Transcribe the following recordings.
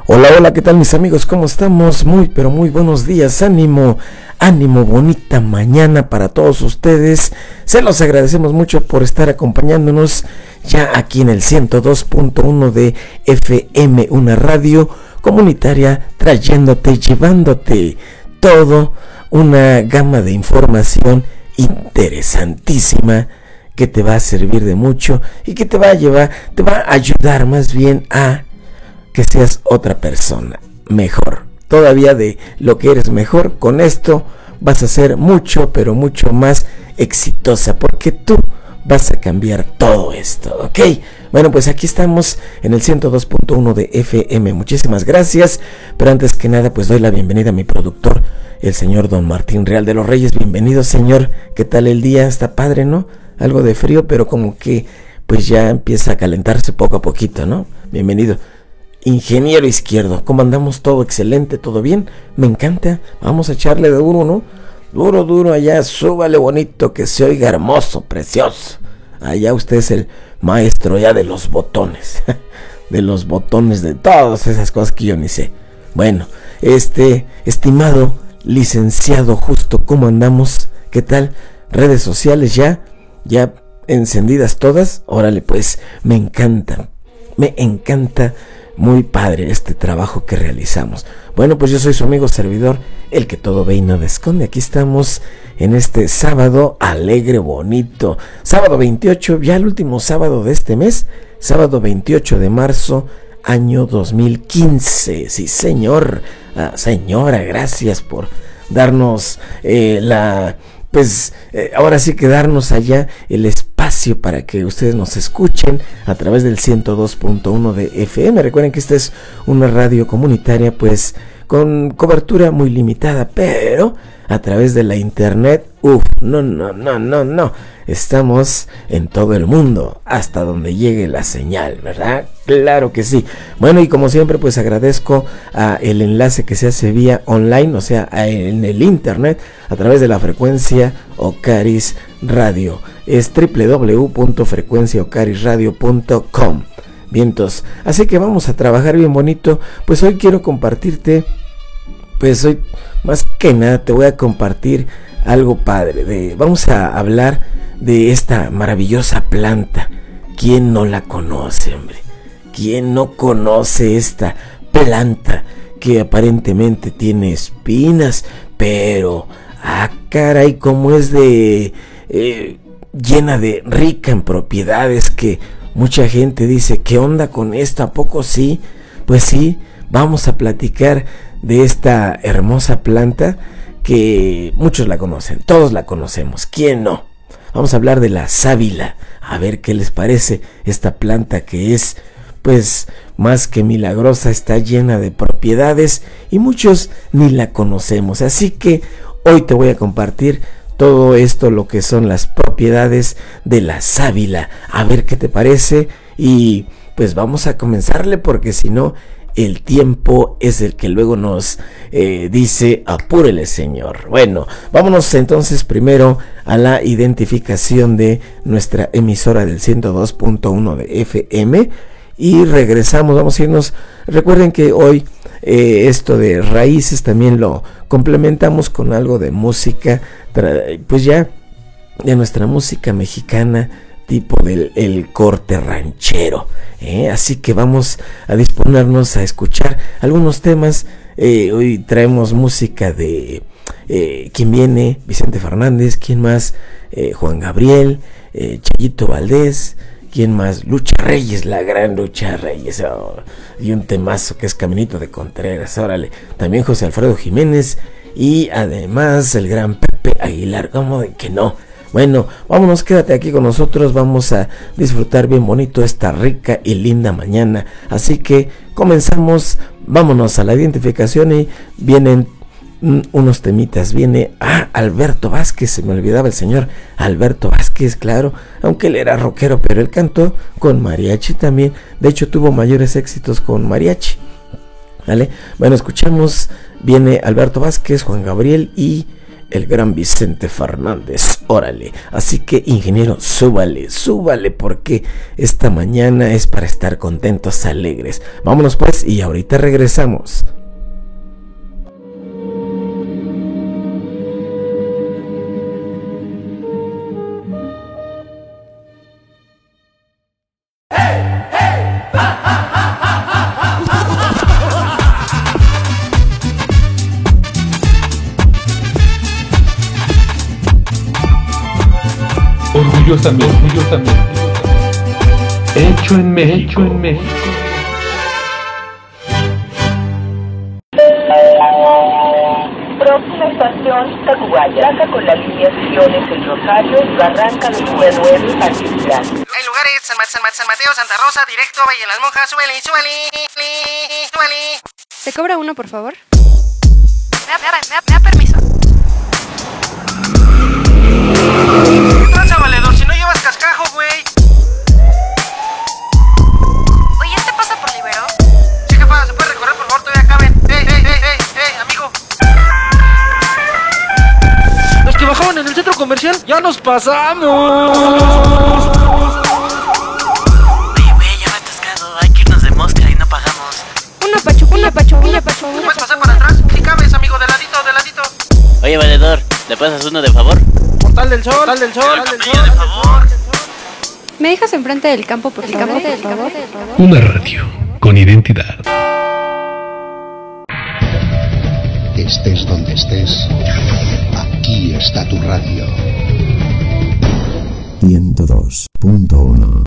Hola, hola, ¿qué tal mis amigos? ¿Cómo estamos? Muy, pero muy buenos días, ánimo, ánimo, bonita mañana para todos ustedes. Se los agradecemos mucho por estar acompañándonos ya aquí en el 102.1 de FM, una radio comunitaria trayéndote, llevándote todo una gama de información interesantísima que te va a servir de mucho y que te va a ayudar más bien a que seas otra persona mejor, todavía de lo que eres mejor. Con esto vas a ser mucho, pero mucho más exitosa, porque tú vas a cambiar todo esto, ¿ok? Bueno, pues aquí estamos en el 102.1 de FM, muchísimas gracias, pero antes que nada, pues doy la bienvenida a mi productor, el señor Don Martín Real de los Reyes. Bienvenido, señor. ¿Qué tal el día? Está padre, ¿no? Algo de frío, pero como que pues ya empieza a calentarse poco a poquito, ¿no? Bienvenido. Ingeniero Izquierdo, ¿cómo andamos? Todo excelente, todo bien, me encanta. Vamos a echarle de duro, ¿no? Duro, duro allá, súbale bonito, que se oiga hermoso, precioso. Allá usted es el maestro ya de los botones, de los botones, de todas esas cosas que yo ni sé. Bueno, estimado licenciado Justo, ¿cómo andamos? ¿Qué tal? Redes sociales ya encendidas todas. Órale, pues, me encanta. Muy padre este trabajo que realizamos. Bueno, pues yo soy su amigo servidor, el que todo ve y nada esconde. Aquí estamos en este sábado alegre, bonito. Sábado 28, ya el último sábado de este mes. Sábado 28 de marzo, año 2015. Sí, señor. Señora, gracias por darnos ahora sí que darnos allá el espacio para que ustedes nos escuchen a través del 102.1 de FM. Recuerden que esta es una radio comunitaria pues con cobertura muy limitada, pero a través de la internet, no, estamos en todo el mundo, hasta donde llegue la señal, ¿verdad? Claro que sí. Bueno, y como siempre, pues agradezco el enlace que se hace vía online, o sea, en el internet, a través de la frecuencia Ocaris Radio. Es www.frecuenciaocarisradio.com. Vientos. Así que vamos a trabajar bien bonito. Pues hoy quiero compartirte, pues hoy más que nada te voy a compartir algo padre. Vamos a hablar de esta maravillosa planta. ¿Quién no la conoce, hombre? ¿Quién no conoce esta planta que aparentemente tiene espinas? Pero, caray, cómo es llena de rica en propiedades, que mucha gente dice, ¿qué onda con esto? ¿A poco sí? Pues sí, vamos a platicar de esta hermosa planta que muchos la conocen, todos la conocemos, ¿quién no? Vamos a hablar de la sábila, a ver qué les parece esta planta que es pues más que milagrosa, está llena de propiedades y muchos ni la conocemos. Así que hoy te voy a compartir todo esto, lo que son las propiedades de la sábila, a ver qué te parece. Y pues vamos a comenzarle, porque si no, el tiempo es el que luego nos dice, apúrele, señor. Bueno, vámonos entonces primero a la identificación de nuestra emisora del 102.1 de FM y regresamos. Vamos a irnos. Recuerden que hoy esto de raíces también lo complementamos con algo de música, pues ya de nuestra música mexicana, tipo del corte ranchero, así que vamos a disponernos a escuchar algunos temas. Hoy traemos música de ¿quién viene? Vicente Fernández. ¿Quién más? Juan Gabriel, Chayito Valdés. ¿Quién más? Lucha Reyes, la gran Lucha Reyes, y un temazo que es Caminito de Contreras, órale. También José Alfredo Jiménez y además el gran Pepe Aguilar. ¿Cómo de que no? Bueno, vámonos, quédate aquí con nosotros, vamos a disfrutar bien bonito esta rica y linda mañana. Así que comenzamos, vámonos a la identificación y vienen unos temitas. Viene Alberto Vázquez, se me olvidaba el señor Alberto Vázquez, claro, aunque él era rockero, pero él cantó con mariachi también. De hecho tuvo mayores éxitos con mariachi, ¿vale? Bueno, escuchamos, viene Alberto Vázquez, Juan Gabriel y el gran Vicente Fernández, órale. Así que, ingeniero, súbale, súbale, porque esta mañana es para estar contentos, alegres. Vámonos pues y ahorita regresamos. Orgullosamente. Hecho en México. Próxima estación, Tacubaya. Saca con la línea Siones El Rosario, Barranca del Pueblo, Altiplán. Hay lugares, San Mateo, Santa Rosa, directo, Valle de las Monjas, súbele. ¿Se cobra uno, por favor? Me da permiso. ¿Qué tranza, valedor? Si no llevas cascajo, güey. Oye, ¿este pasa por Libero? Sí, jefa, ¿se puede recorrer, por favor? Todavía caben. Amigo. Los que bajaban en el centro comercial, ya nos pasamos. Oye, güey, ya va atascado. Hay que irnos de mosca y no pagamos. Una pachuquilla. ¿Puedes pasar para atrás? Si cabes, amigo, de ladito. Oye, valedor, ¿le pasas uno de favor? Portal del Sol. De favor. ¿Me dejas enfrente del campo, por favor? Una radio con identidad. Estés donde estés, aquí está tu radio. 102.1.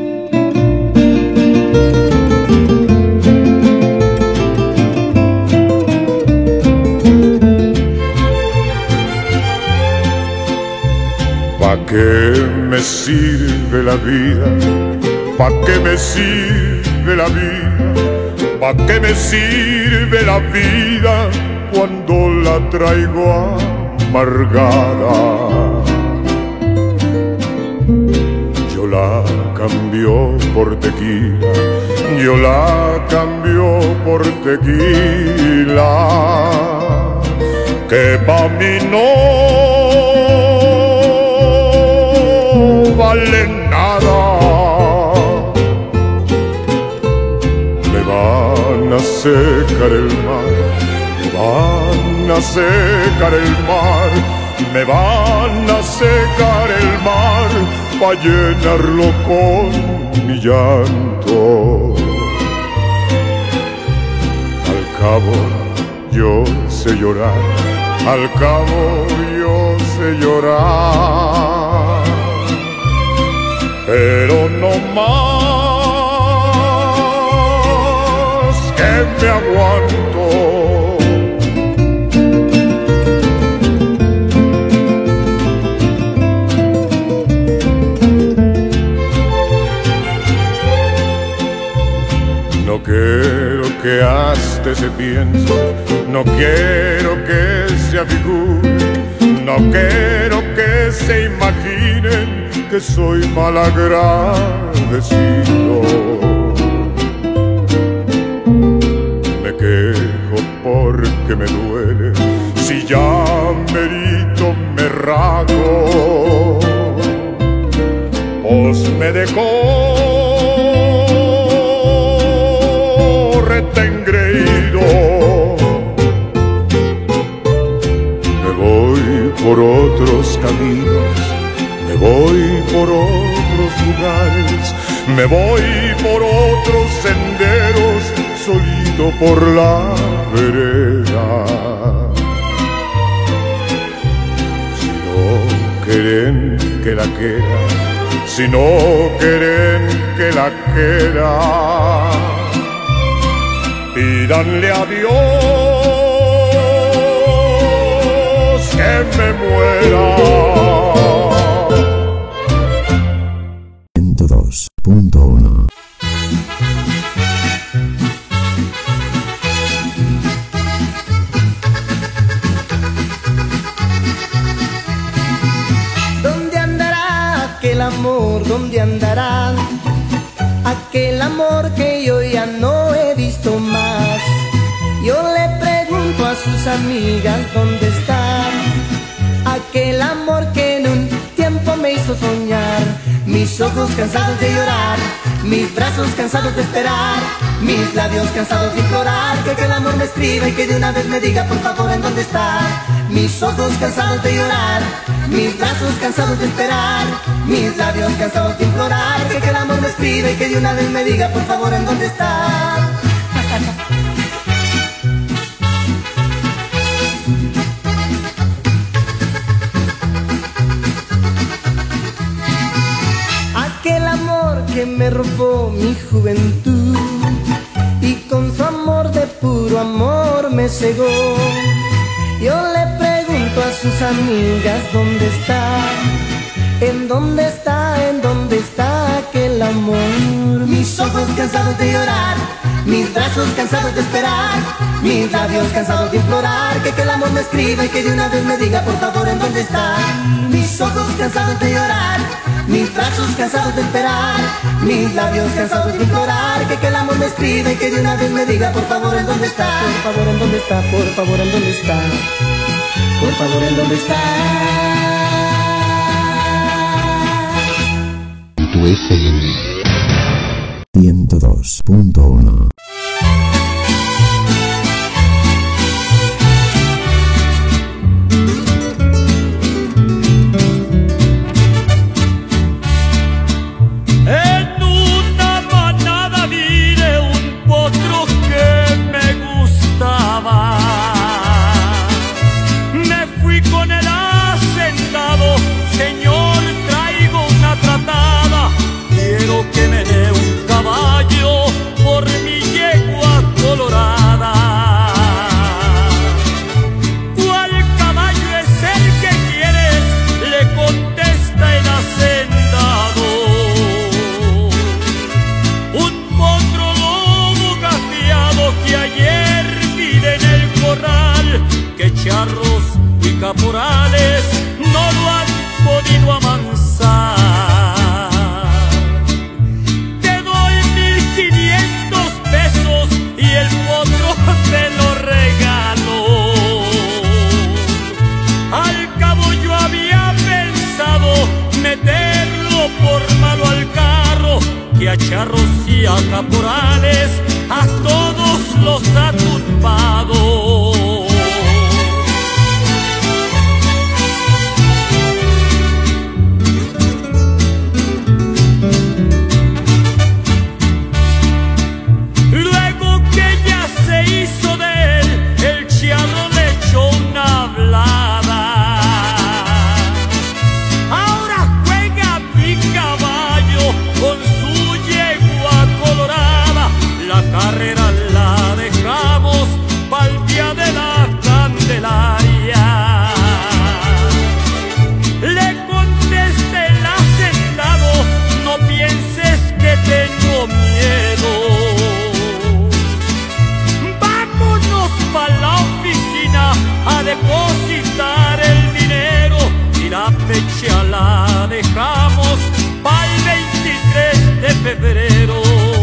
¿Pa' qué me sirve la vida? ¿Pa' qué me sirve la vida? ¿Pa' qué me sirve la vida cuando la traigo amargada? Yo la cambio por tequila, yo la cambio por tequila, que pa' mí no vale nada. Me van a secar el mar, me van a secar el mar, me van a secar el mar, pa' llenarlo con mi llanto. Al cabo yo sé llorar, al cabo yo sé llorar, pero no más que me aguanto. No quiero que hasta se piense, no quiero que se afigure, no quiero que se imaginen que soy malagradecido. Me quejo porque me duele, si ya merito me rago, pues me dejó retengreído. Me voy por otros caminos, me voy por otros lugares, me voy por otros senderos, solito por la vereda. Si no quieren que la quiera, si no quieren que la quiera, pídanle a Dios que me muera. 102.1. ¿Dónde andará aquel amor? ¿Dónde andará aquel amor que yo ya no he visto más? Yo le pregunto a sus amigas dónde están, amor que en un tiempo me hizo soñar. Mis ojos cansados de llorar, mis brazos cansados de esperar, mis labios cansados de implorar que el amor me escriba y que de una vez me diga por favor en dónde está. Mis ojos cansados de llorar, mis brazos cansados de esperar, mis labios cansados de implorar que el amor me escriba y que de una vez me diga por favor en dónde está. Aquel amor que me robó mi juventud y con su amor de puro amor me cegó. Yo le pregunto a sus amigas dónde está, en dónde está, en dónde está aquel amor. Mis ojos cansados de llorar, mis brazos cansados de esperar, mis labios cansados de implorar que el amor me escriba y que de una vez me diga por favor en dónde está. Mis ojos cansados de llorar, mis brazos cansados de esperar, mis labios cansados de implorar que el amor me escriba y que de una vez me diga por favor en dónde está. Por favor en dónde está, por favor en dónde está, por favor en dónde está. Tu FM 102.1. Que me dé un caballo por mi yegua colorada. ¿Cuál caballo es el que quieres? Le contesta el hacendado. Un potro lobo gateado que ayer vi en el corral, que charros y caporales no lo han podido amansar. Te lo regalo. Al cabo yo había pensado meterlo por malo al carro, que a charros y a caporales a todos los ha tumbado. Carrera la dejamos pa'l día de la Candelaria. Le contesté el hacendado, no pienses que tengo miedo. Vámonos pa' la oficina a depositar el dinero y la fecha la dejamos pa'l 23 de febrero.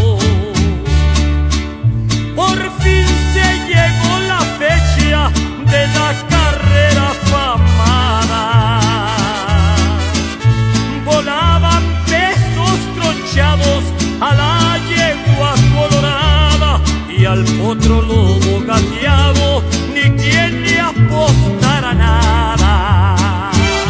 Por fin se llegó la fecha de la carrera afamada. Volaban pesos tronchados a la yegua colorada y al potro lobo gateado ni quien le apostara nada.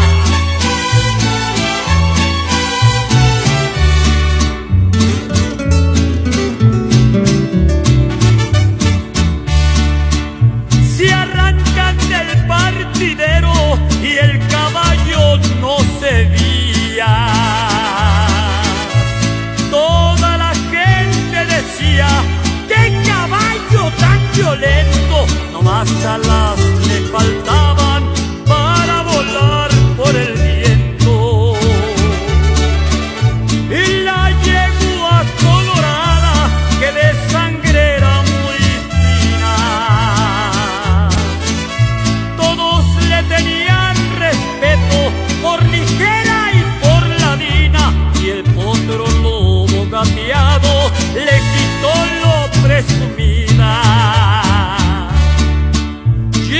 Y el caballo no se veía. Toda la gente decía: ¡qué caballo tan violento! Nomás alas le faltaban para volar por el viento. Y la yegua colorada que de sangre era muy fina, todos le tenían respeto por ligera y por ladina, y el potro lobo gateado le quitó lo presumida.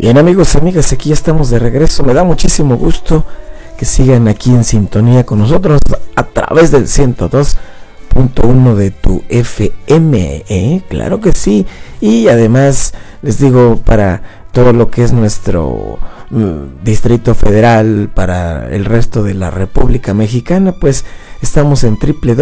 Bien, amigos y amigas, aquí ya estamos de regreso. Me da muchísimo gusto que sigan aquí en sintonía con nosotros a través del 102.1 de tu FM, claro que sí. Y además les digo, para todo lo que es nuestro Distrito Federal, para el resto de la República Mexicana, pues estamos en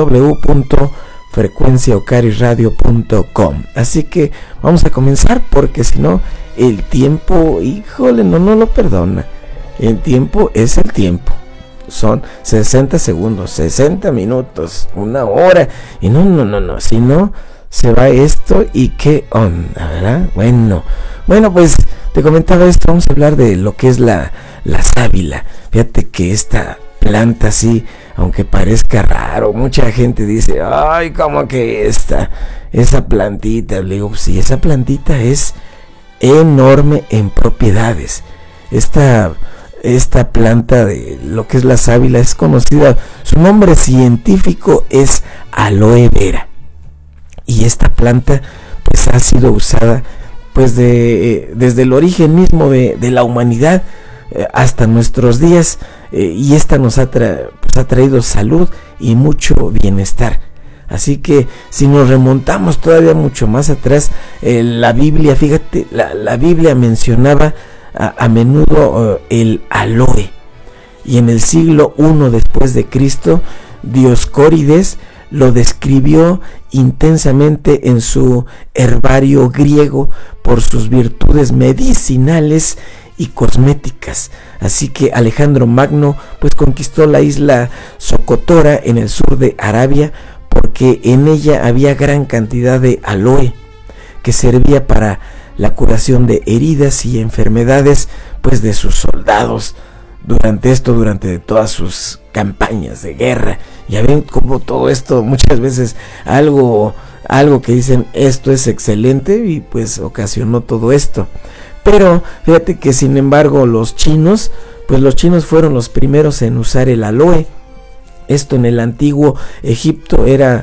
www.frecuenciaocarisradio.com. Así que vamos a comenzar, porque si no, el tiempo, híjole, no lo perdona. El tiempo es el tiempo. Son 60 segundos, 60 minutos, una hora. Y no, si no, se va esto y qué onda, ¿verdad? Bueno, pues te comentaba esto, vamos a hablar de lo que es la sábila. Fíjate que esta planta así, aunque parezca raro, mucha gente dice, ay, ¿cómo que esa plantita? Le digo, sí, esa plantita es enorme en propiedades. Esta planta de lo que es la sábila es conocida, su nombre científico es aloe vera, y esta planta pues ha sido usada pues desde el origen mismo de la humanidad hasta nuestros días, y esta nos ha traído salud y mucho bienestar. Así que si nos remontamos todavía mucho más atrás, la Biblia, fíjate, la Biblia mencionaba a menudo el aloe, y en el siglo I después de Cristo, Dioscórides lo describió intensamente en su herbario griego por sus virtudes medicinales y cosméticas. Así que Alejandro Magno pues conquistó la isla Socotora en el sur de Arabia, porque en ella había gran cantidad de aloe que servía para la curación de heridas y enfermedades pues de sus soldados durante todas sus campañas de guerra. Ya ven como todo esto muchas veces algo que dicen esto es excelente, y pues ocasionó todo esto. Pero fíjate que sin embargo los chinos fueron los primeros en usar el aloe. Esto en el antiguo Egipto era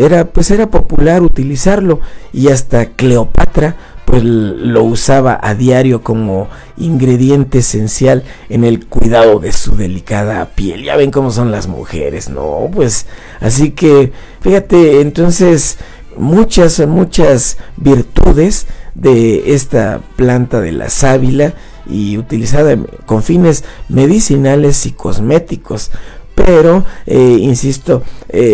popular utilizarlo, y hasta Cleopatra pues lo usaba a diario como ingrediente esencial en el cuidado de su delicada piel. Ya ven cómo son las mujeres, ¿no? Pues así que fíjate, entonces muchas virtudes de esta planta de la sábila, y utilizada con fines medicinales y cosméticos. Pero insisto,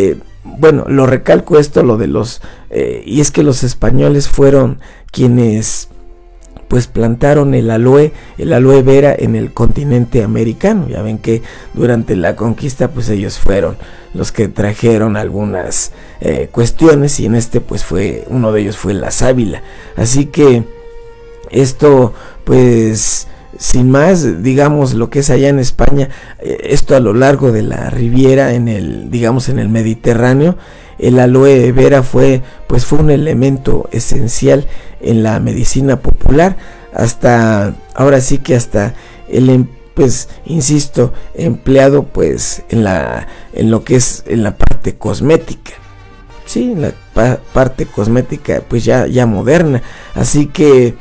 lo recalco esto, lo de los y es que los españoles fueron quienes pues plantaron el aloe vera en el continente americano. Ya ven que durante la conquista pues ellos fueron los que trajeron algunas cuestiones, y en pues uno de ellos fue la sábila. Así que esto pues sin más, digamos, lo que es allá en España, esto a lo largo de la Riviera, en el Mediterráneo, el aloe vera fue un elemento esencial en la medicina popular, hasta ahora sí que hasta insisto, empleado en lo que es en la parte cosmética. Sí, en la parte cosmética pues ya moderna. Así que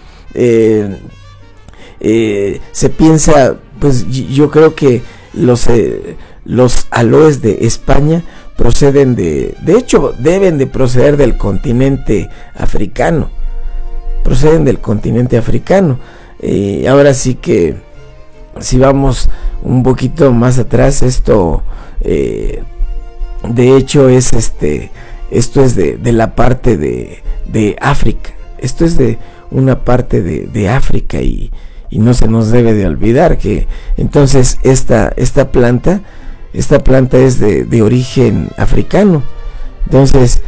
se piensa, yo creo que los aloes de España proceden de hecho deben de proceder del continente africano. Ahora sí que si vamos un poquito más atrás, esto de hecho es esto es de la parte de África. Esto es de una parte de África, y no se nos debe de olvidar que entonces esta planta es de origen africano. Entonces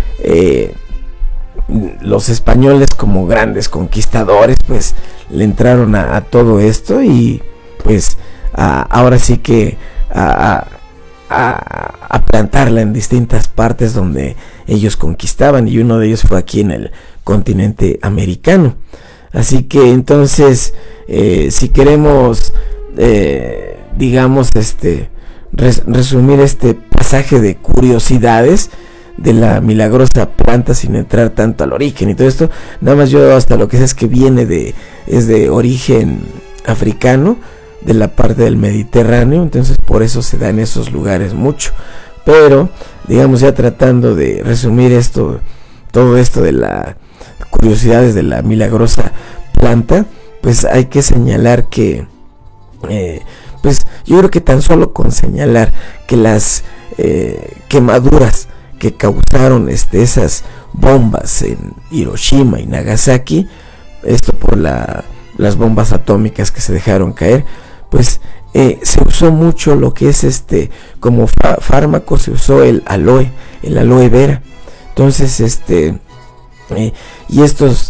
los españoles, como grandes conquistadores, pues le entraron a todo esto, y pues ahora sí que a plantarla en distintas partes donde ellos conquistaban, y uno de ellos fue aquí en el continente americano. Así que entonces si queremos digamos resumir este pasaje de curiosidades de la milagrosa planta sin entrar tanto al origen y todo esto, nada más yo hasta lo que sé es que es de origen africano, de la parte del Mediterráneo, entonces por eso se da en esos lugares mucho. Pero digamos, ya tratando de resumir todo esto de las curiosidades de la milagrosa planta, pues hay que señalar que pues yo creo que tan solo con señalar que las quemaduras que causaron esas bombas en Hiroshima y Nagasaki, esto por las bombas atómicas que se dejaron caer, pues se usó mucho lo que es como fármaco, se usó el aloe vera. Entonces y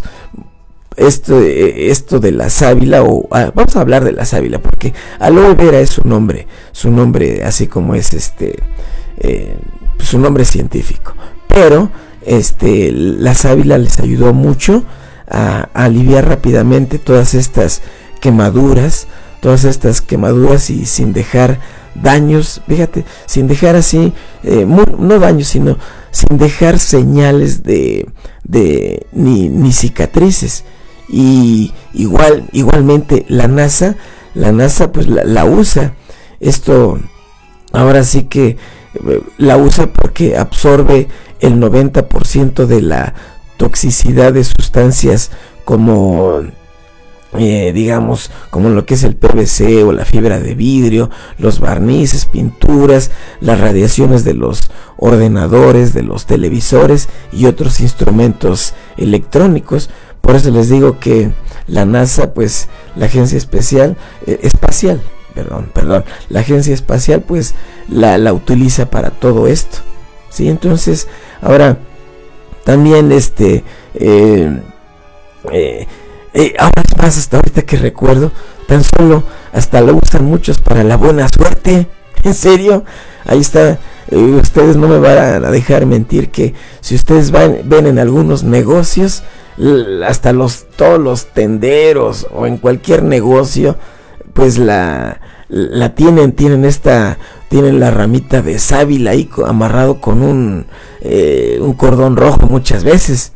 esto de la sábila, vamos a hablar de la sábila porque aloe vera es su nombre así como es su nombre científico, pero la sábila les ayudó mucho a aliviar rápidamente todas estas quemaduras y sin dejar daños, fíjate, sin dejar así, no daños, sino sin dejar señales ni cicatrices. Y igualmente la NASA pues la usa. Esto ahora sí que la usa porque absorbe el 90% de la toxicidad de sustancias como digamos, como lo que es el PVC o la fibra de vidrio, los barnices, pinturas, las radiaciones de los ordenadores, de los televisores y otros instrumentos electrónicos. Por eso les digo que la NASA, pues la agencia espacial, la agencia espacial pues la utiliza para todo esto, ¿sí? Entonces, ahora también ahora es más, hasta ahorita que recuerdo, tan solo hasta lo usan muchos para la buena suerte. En serio, ahí está. Ustedes no me van a dejar mentir que si ustedes ven en algunos negocios, hasta todos los tenderos o en cualquier negocio, pues tienen la ramita de sábila ahí amarrado con un cordón rojo muchas veces.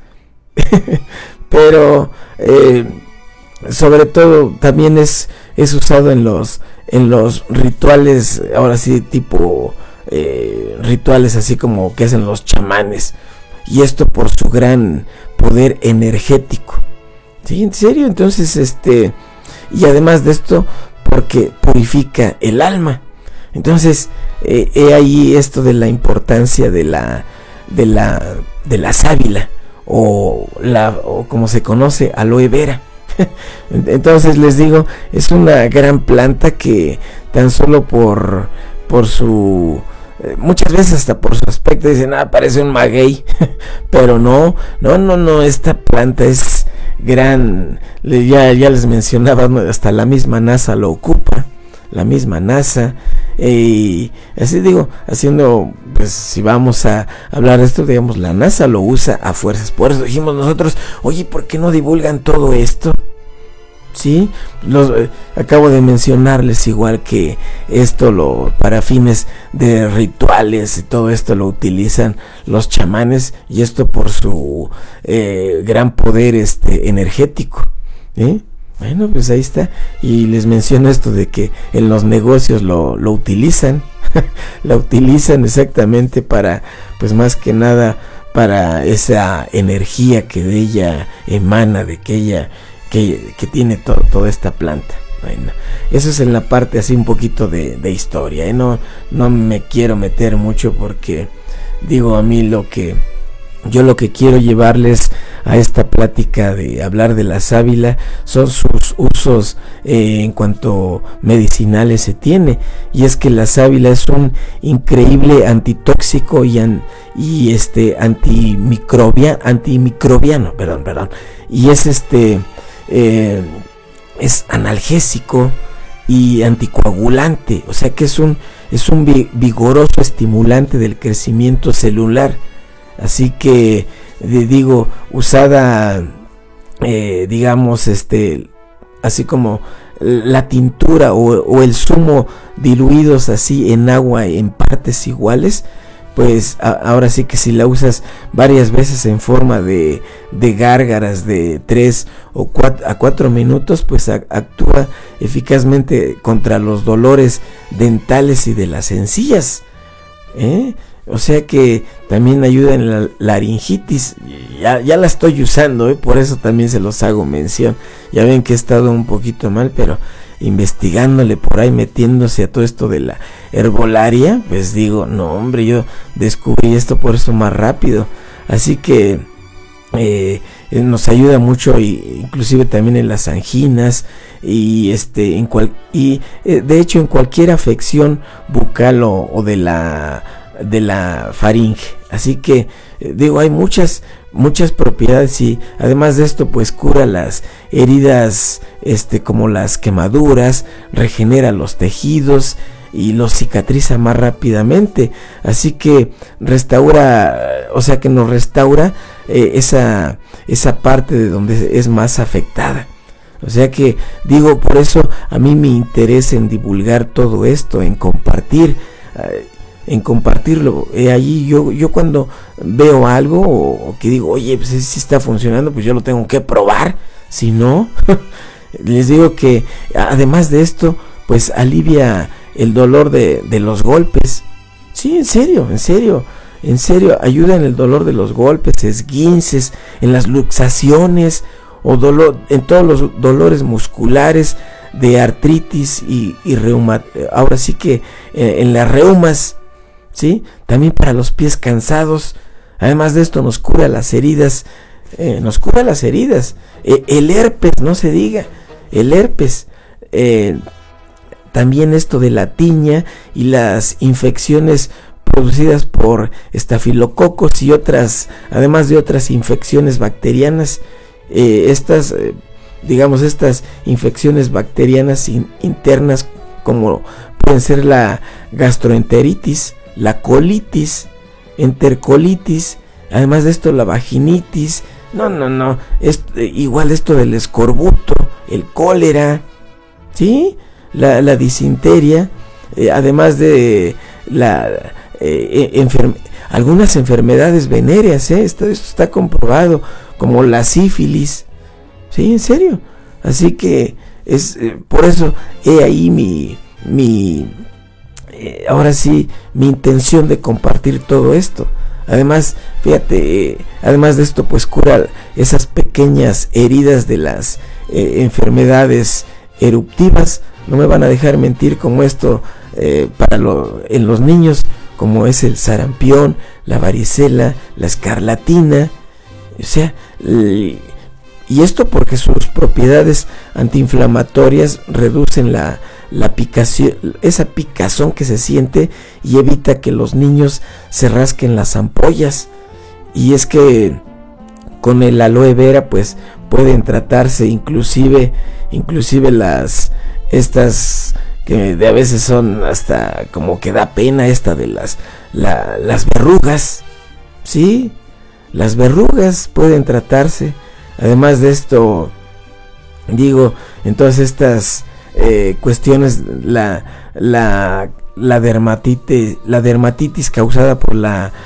Pero sobre todo también es usado en los rituales, ahora sí, tipo rituales así como que hacen los chamanes, y esto por su gran poder energético, ¿sí? En serio. Entonces y además de esto porque purifica el alma. Entonces he ahí esto de la importancia de la sábila o como se conoce, aloe vera. Entonces les digo, es una gran planta que tan solo por su muchas veces hasta por su aspecto dicen, parece un maguey. Pero no, esta planta es gran. Ya les mencionaba, hasta la misma NASA lo ocupa, la misma NASA. Y así digo, haciendo, pues si vamos a hablar de esto, digamos, la NASA lo usa a fuerzas. Por eso dijimos nosotros, oye, ¿por qué no divulgan todo esto? Sí, acabo de mencionarles igual que esto para fines de rituales y todo esto lo utilizan los chamanes, y esto por su gran poder energético, ¿eh? Bueno, pues ahí está. Y les menciono esto de que en los negocios lo utilizan. La utilizan exactamente para, pues más que nada, para esa energía que de ella emana, de que ella que tiene toda esta planta. Bueno, eso es en la parte así un poquito de historia, ¿eh? No me quiero meter mucho porque digo, a mí lo que quiero llevarles a esta plática de hablar de la sábila son sus usos en cuanto medicinales se tiene, y es que la sábila es un increíble antitóxico y antimicrobiano, y es analgésico y anticoagulante, o sea que es un vigoroso estimulante del crecimiento celular. Así que digo, usada digamos así como la tintura o el zumo diluidos así en agua en partes iguales, pues ahora sí que si la usas varias veces en forma de gárgaras de 3 a 4 minutos, pues actúa eficazmente contra los dolores dentales y de las encías, o sea que también ayuda en la laringitis. Ya la estoy usando, por eso también se los hago mención. Ya ven que he estado un poquito mal, pero investigándole por ahí, metiéndose a todo esto de la herbolaria, pues digo, no hombre, yo descubrí esto por eso más rápido. Así que nos ayuda mucho, inclusive también en las anginas y de hecho en cualquier afección bucal o de la faringe. Así que digo, hay muchas propiedades, y además de esto pues cura las heridas como las quemaduras, regenera los tejidos y los cicatriza más rápidamente. Así que restaura, o sea que nos restaura esa parte de donde es más afectada. O sea que digo, por eso a mí me interesa en divulgar todo esto, en compartirlo. Allí yo cuando veo algo o que digo, oye, pues si está funcionando, pues yo lo tengo que probar. Si no, les digo que además de esto, pues alivia el dolor de los golpes. Sí, en serio, ayuda en el dolor de los golpes, esguinces, en las luxaciones o en todos los dolores musculares, de artritis y ahora sí que en las reumas, ¿sí? También para los pies cansados. Además de esto nos cura las heridas, el herpes, no se diga, el herpes, también esto de la tiña y las infecciones producidas por estafilococos y otras, además de otras infecciones bacterianas. Estas infecciones bacterianas internas, como pueden ser la gastroenteritis, la colitis, entercolitis, además de esto la vaginitis, igual esto del escorbuto, el cólera, ¿sí? La disenteria, además de algunas enfermedades venéreas, esto está comprobado, como la sífilis, sí, en serio. Así que es por eso ahí ahora sí mi intención de compartir todo esto. Además, fíjate, además de esto pues cura esas pequeñas heridas de las enfermedades eruptivas. No me van a dejar mentir, como esto en los niños, como es el sarampión, la varicela, la escarlatina, o sea, y esto porque sus propiedades antiinflamatorias reducen la picación, esa picazón que se siente, y evita que los niños se rasquen las ampollas. Y es que con el aloe vera pues pueden tratarse inclusive estas que a veces son hasta como que da pena, de las verrugas, ¿sí? Las verrugas pueden tratarse. Además de esto, digo, en todas estas cuestiones, la dermatitis causada por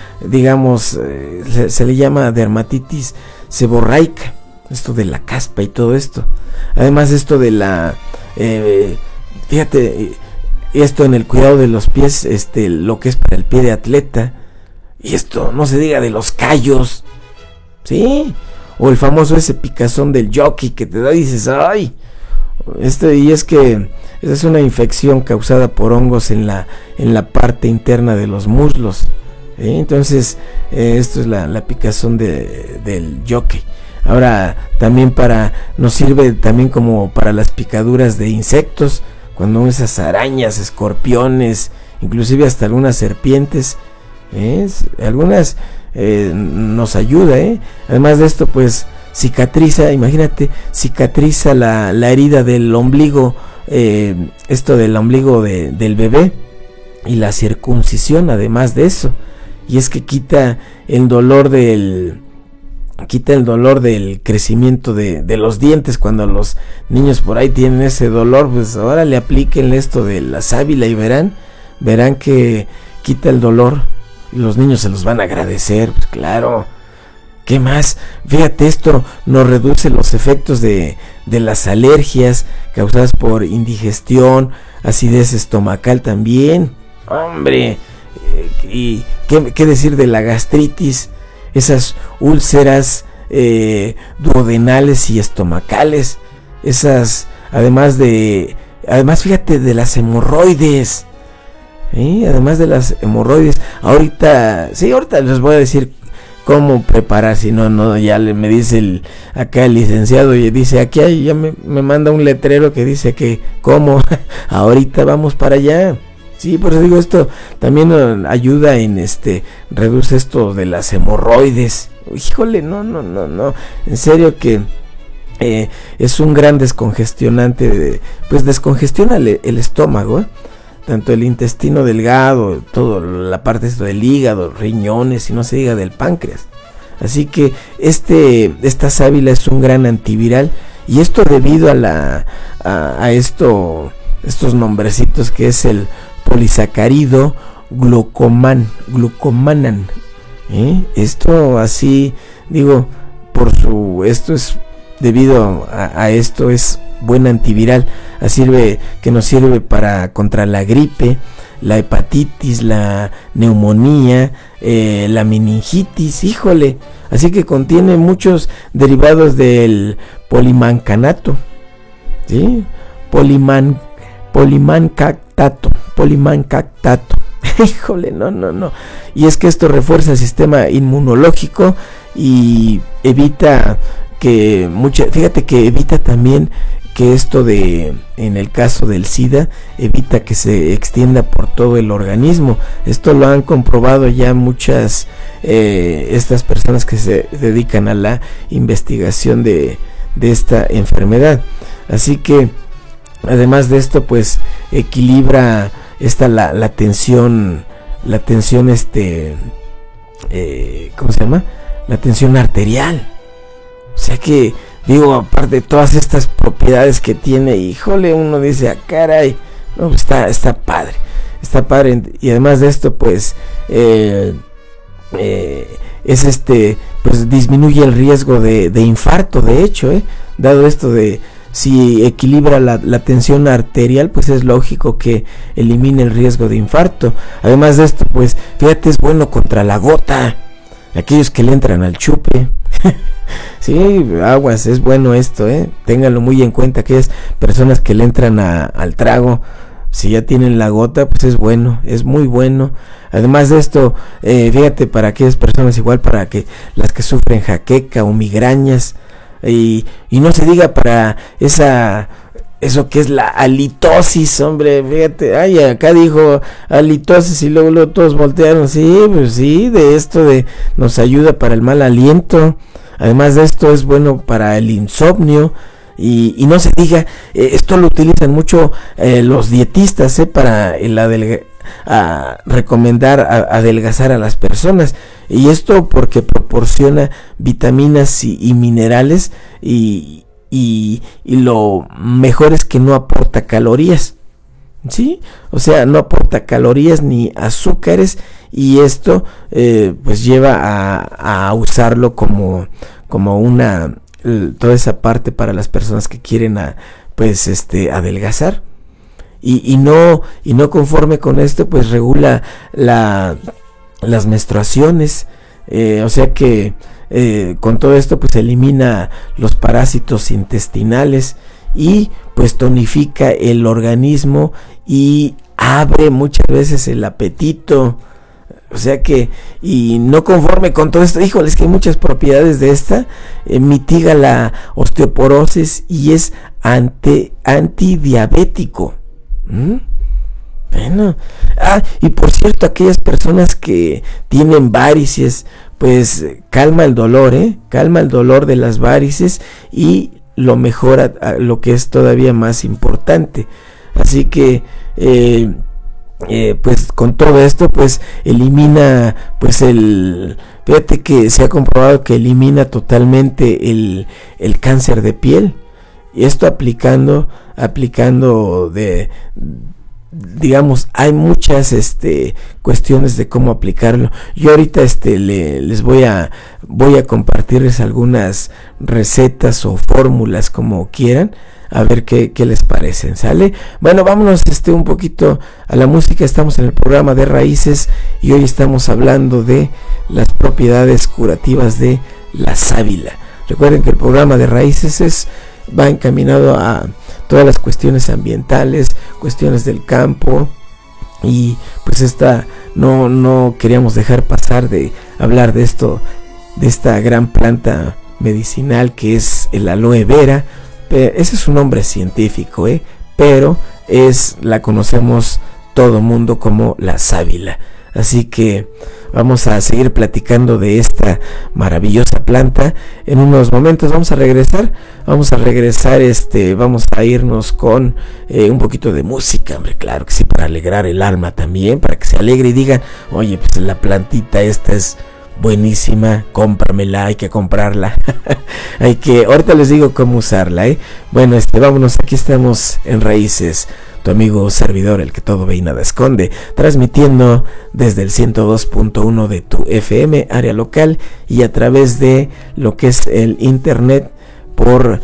se le llama dermatitis seborreica, esto de la caspa y todo esto. Además de esto de fíjate, esto en el cuidado de los pies, lo que es para el pie de atleta, y esto no se diga de los callos, ¿sí? O el famoso ese picazón del jockey que te da y dices, ay, y es que esa es una infección causada por hongos en la parte interna de los muslos, ¿sí? Entonces esto es la picazón del jockey. Ahora también nos sirve también como para las picaduras de insectos, cuando esas arañas, escorpiones, inclusive hasta algunas serpientes, algunas nos ayuda, Además de esto pues cicatriza, imagínate, cicatriza la herida del ombligo, esto del ombligo del bebé, y la circuncisión, además de eso. Y es que quita el dolor del crecimiento de los dientes. Cuando los niños por ahí tienen ese dolor, pues ahora le apliquen esto de la sábila y verán que quita el dolor. los niños se los van a agradecer, pues claro. ¿Qué más? Fíjate, esto nos reduce los efectos de las alergias causadas por indigestión, acidez estomacal también. Hombre, y ¿qué decir de la gastritis? Esas úlceras duodenales y estomacales. Esas, además fíjate, de las hemorroides. Además de las hemorroides. Ahorita les voy a decir cómo preparar, si no, ya me dice acá el licenciado, y dice, aquí ya me manda un letrero que dice que cómo, ahorita vamos para allá. Sí, por eso digo, esto también ayuda en reduce esto de las hemorroides. Híjole, no, en serio que es un gran descongestionante, pues descongestiona el estómago, tanto el intestino delgado, toda la parte del hígado, riñones, y no se diga del páncreas. Así que esta sábila es un gran antiviral, y esto debido a estos nombrecitos, que es el polisacárido glucomanan. Esto así digo, esto es debido a esto, es buen antiviral. Nos sirve para contra la gripe, la hepatitis, la neumonía, la meningitis, híjole. Así que contiene muchos derivados del polimancanato, ¿sí? Polimancactato. Híjole, no. Y es que esto refuerza el sistema inmunológico y evita fíjate que evita también que esto en el caso del SIDA, evita que se extienda por todo el organismo. Esto lo han comprobado ya muchas estas personas que se dedican a la investigación de esta enfermedad. Así que además de esto, pues equilibra la tensión, ¿cómo se llama? La tensión arterial. O sea que, digo, aparte de todas estas propiedades que tiene, híjole, uno dice, caray, no, pues está padre, y además de esto, pues, pues disminuye el riesgo de infarto, de hecho, dado esto si equilibra la tensión arterial, pues es lógico que elimine el riesgo de infarto. Además de esto, pues, fíjate, es bueno contra la gota, aquellos que le entran al chupe. Sí, aguas, es bueno esto, ténganlo muy en cuenta, aquellas personas que le entran al trago, si ya tienen la gota, pues es bueno, es muy bueno. Además de esto, fíjate, para aquellas personas, igual para las que sufren jaqueca o migrañas, y no se diga para eso que es la halitosis, hombre, fíjate, acá dijo halitosis y luego todos voltearon, sí, pues sí, de esto nos ayuda para el mal aliento. Además de esto es bueno para el insomnio, y no se diga, esto lo utilizan mucho los dietistas, para recomendar adelgazar a las personas, y esto porque proporciona vitaminas y minerales, y lo mejor es que no aporta calorías, ¿sí? O sea, no aporta calorías ni azúcares, y esto pues lleva a usarlo como toda esa parte para las personas que quieren adelgazar, y no conforme con esto, pues regula las menstruaciones, o sea que con todo esto pues elimina los parásitos intestinales, y pues tonifica el organismo y abre muchas veces el apetito. O sea que, y no conforme con todo esto, híjole, es que hay muchas propiedades de esta, mitiga la osteoporosis y es antidiabético. Bueno, y por cierto, aquellas personas que tienen varices, pues calma el dolor, calma el dolor de las varices y lo mejora, lo que es todavía más importante. Así que pues con todo esto pues elimina pues fíjate que se ha comprobado que elimina totalmente el cáncer de piel, y esto aplicando digamos, hay muchas cuestiones de cómo aplicarlo. Yo ahorita les voy a compartirles algunas recetas o fórmulas, como quieran, a ver qué les parecen, ¿sale? Bueno, vámonos un poquito a la música. Estamos en el programa de Raíces y hoy estamos hablando de las propiedades curativas de la sábila. Recuerden que el programa de Raíces va encaminado a todas las cuestiones ambientales, cuestiones del campo, y pues no queríamos dejar pasar de hablar de esto, de esta gran planta medicinal que es el aloe vera. Ese es su nombre científico, pero la conocemos todo mundo como la sábila. Así que vamos a seguir platicando de esta maravillosa planta. En unos momentos vamos a regresar, vamos a irnos con un poquito de música, hombre, claro que sí, para alegrar el alma también, para que se alegre y digan, oye, pues la plantita esta es buenísima, cómpramela, hay que comprarla. Ahorita les digo cómo usarla, Bueno, vámonos, aquí estamos en Raíces, tu amigo servidor, el que todo ve y nada esconde, transmitiendo desde el 102.1 de tu FM, área local, y a través de lo que es el internet por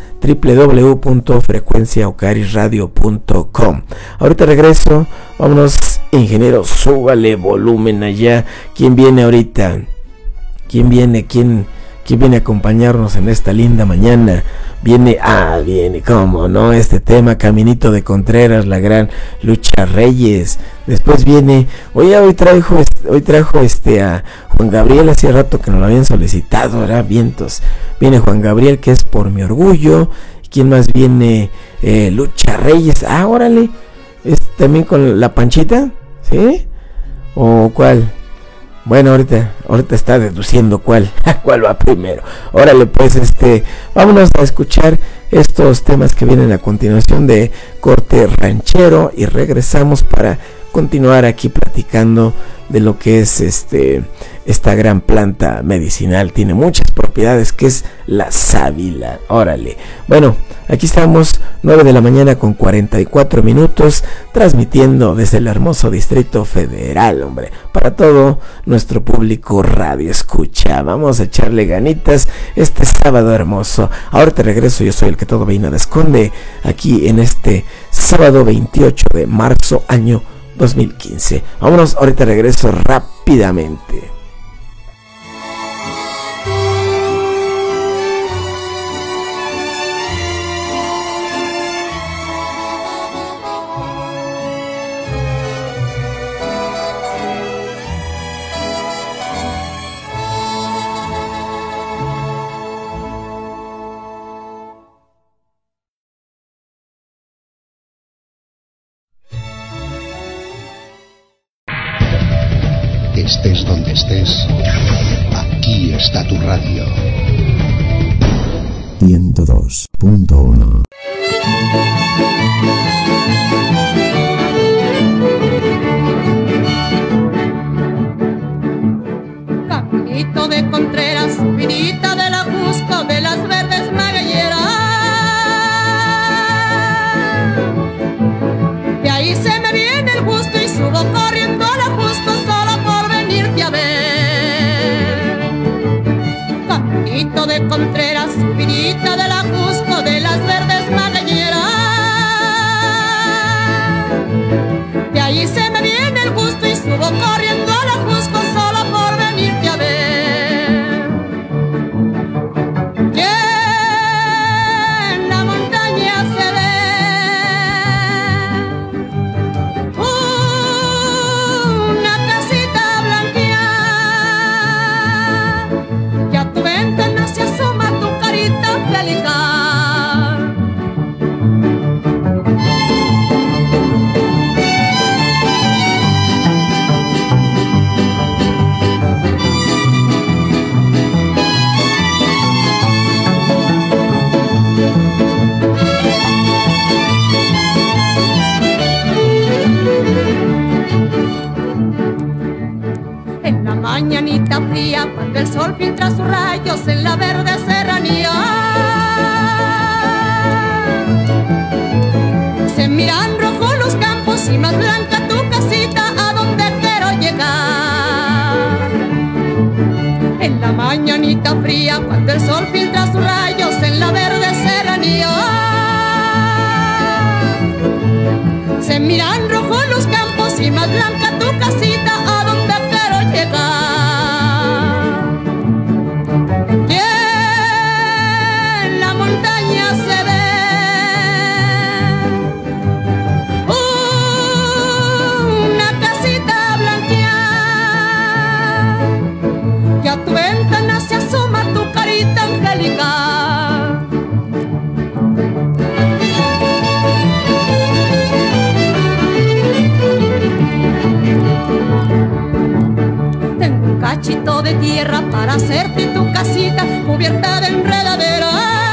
www.frecuenciaocarisradio.com. Ahorita regreso, vámonos, ingeniero, súbale volumen allá. ¿Quién viene ahorita? ¿Quién viene a acompañarnos en esta linda mañana? Viene, cómo no, este tema, Caminito de Contreras, la gran Lucha Reyes. Después viene, hoy trajo a Juan Gabriel, hacía rato que nos lo habían solicitado, era vientos. Viene Juan Gabriel, que es Por Mi Orgullo. ¿Quién más viene? Lucha Reyes. Órale, también con la Panchita, ¿sí? ¿O cuál? Bueno, ahorita está deduciendo cuál va primero. Órale, pues vámonos a escuchar estos temas que vienen a continuación de corte ranchero y regresamos para continuar aquí platicando de lo que es esta gran planta medicinal. Tiene muchas propiedades, que es la sábila. Órale. Bueno, aquí estamos, 9 de la mañana con 44 minutos, transmitiendo desde el hermoso Distrito Federal, hombre, para todo nuestro público radio escucha. Vamos a echarle ganitas este sábado hermoso. Ahora te regreso, yo soy el que todo ve y nada esconde, aquí en este sábado 28 de marzo, año 2015. Vámonos, ahorita regreso rápidamente. Estés donde estés, aquí está tu radio. 102.1. Caminito de Contreras, vinita de la Jusco, de las verdes magalleras. De ahí se me viene el gusto y subo corriendo a la Jusco solo por venirte a ver. Caminito de Contreras, vinita de la Jusco, de las verdes magalleras. De ahí se me viene el gusto y subo corriendo a la Jusco solo por venirte a ver. Y en la montaña se ve una casita blanqueada y a tu ventana se asoma tu carita angelical. En la mañanita fría, cuando el sol filtra sus rayos en la verde serranía, se miran rojos los campos campos y más blanca tu casita, a donde quiero llegar. En la mañanita fría, cuando el sol filtra sus rayos en la verde serranía, se miran rojos los campos y más blanca tu casita, a donde quiero llegar. Y en la montaña se ve una casita blanqueada, y a tu ventana se asoma tu carita angelical. Tengo un cachito de tierra para hacerte tu casita cubierta de enredadera,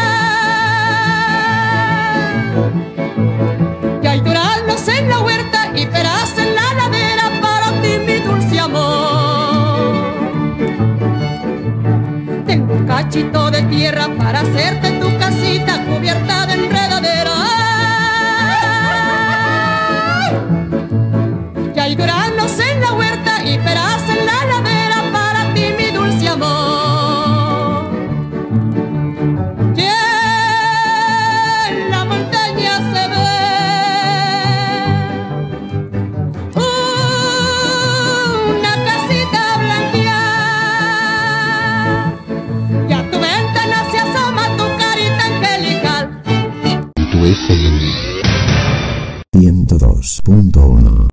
y hay duraznos en la huerta y peras en la ladera para ti, mi dulce amor. Tengo un cachito de tierra para hacerte tu casita cubierta de enredadera, y hay duraznos en la huerta y peras en la ladera para ti, mi dulce amor. Y en la montaña se ve una casita blanqueada, y a tu ventana se asoma tu carita angelical. Tu FM 102.1.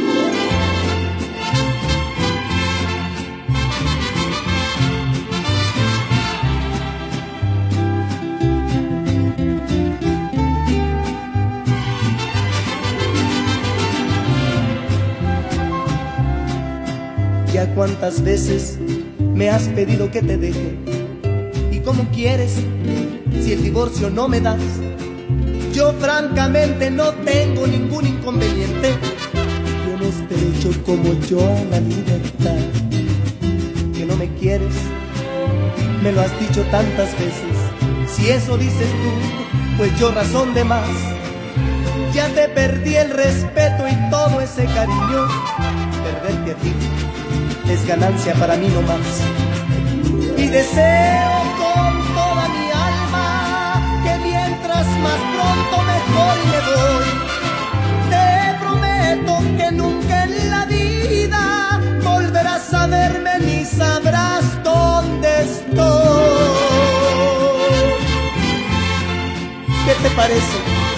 Ya cuántas veces me has pedido que te deje, y cómo quieres si el divorcio no me das. Yo francamente no tengo ningún inconveniente, tienes derecho como yo a la libertad. Que no me quieres, me lo has dicho tantas veces. Si eso dices tú, pues yo razón de más. Ya te perdí el respeto y todo ese cariño. Perderte a ti es ganancia para mí nomás. Y deseo con toda mi alma que mientras más pronto mejor me voy. Te prometo que nunca en la vida volverás a verme ni sabrás dónde estoy. ¿Qué te parece?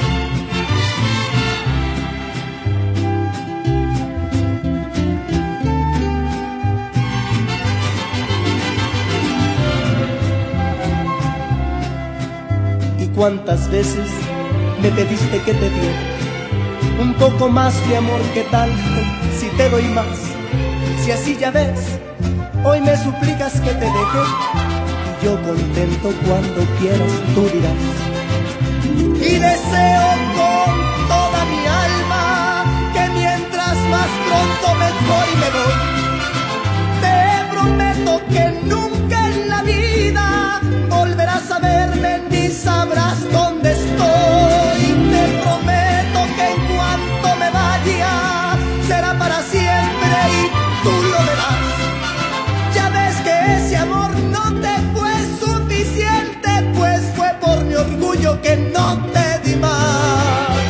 ¿Cuántas veces me pediste que te diera un poco más de amor? ¿Qué tal si te doy más? Si así ya ves, hoy me suplicas que te deje, y yo contento cuando quieras tú dirás. Y deseo con toda mi alma que mientras más pronto mejor me voy. Te prometo que nunca en la vida volverás a verme ni sabrás dónde estoy. Te prometo que en cuanto me vaya será para siempre y tú lo verás. Ya ves que ese amor no te fue suficiente, pues fue por mi orgullo que no te di más.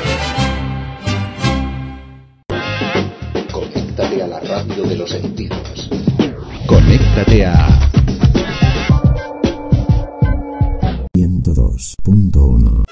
Conéctate a la radio de los sentidos. Conéctate a 102.1.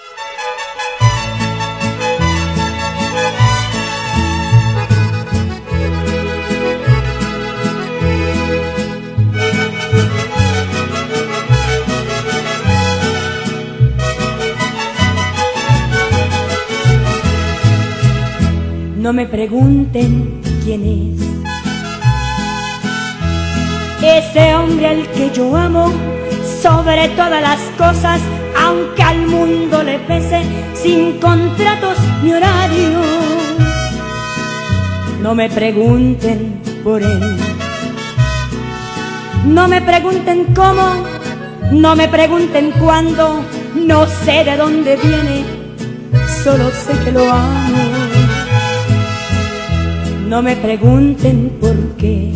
No me pregunten quién es ese hombre al que yo amo sobre todas las cosas, aunque al mundo le pese, sin contratos ni horarios. No me pregunten por él, no me pregunten cómo, no me pregunten cuándo, no sé de dónde viene, solo sé que lo amo. no me pregunten por qué.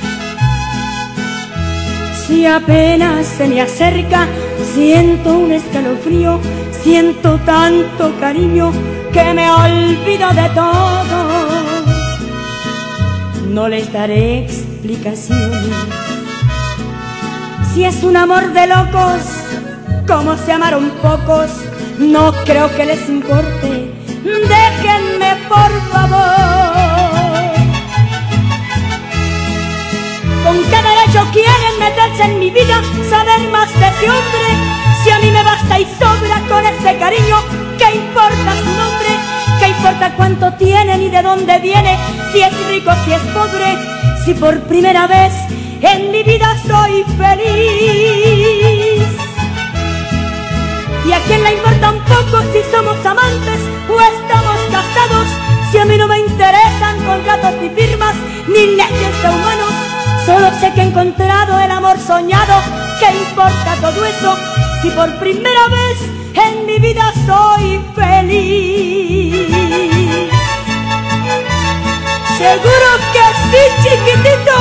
Si apenas se me acerca, siento un escalofrío, siento tanto cariño que me olvido de todo. No les daré explicaciones. Si es un amor de locos, como se amaron pocos, no creo que les importe. Déjenme, por favor. ¿Con qué derecho quieren meterse en mi vida, saber más de ese hombre? Si a mí me basta y sobra con este cariño, ¿qué importa su nombre? ¿Qué importa cuánto tiene ni de dónde viene? Si es rico, si es pobre, si por primera vez en mi vida soy feliz. ¿Y a quién le importa un poco si somos amantes o estamos casados? Si a mí no me interesan contratos ni firmas ni leyes de humanos. Solo sé que he encontrado el amor soñado. ¿Qué importa todo eso si por primera vez en mi vida soy feliz? Seguro que sí, chiquitito.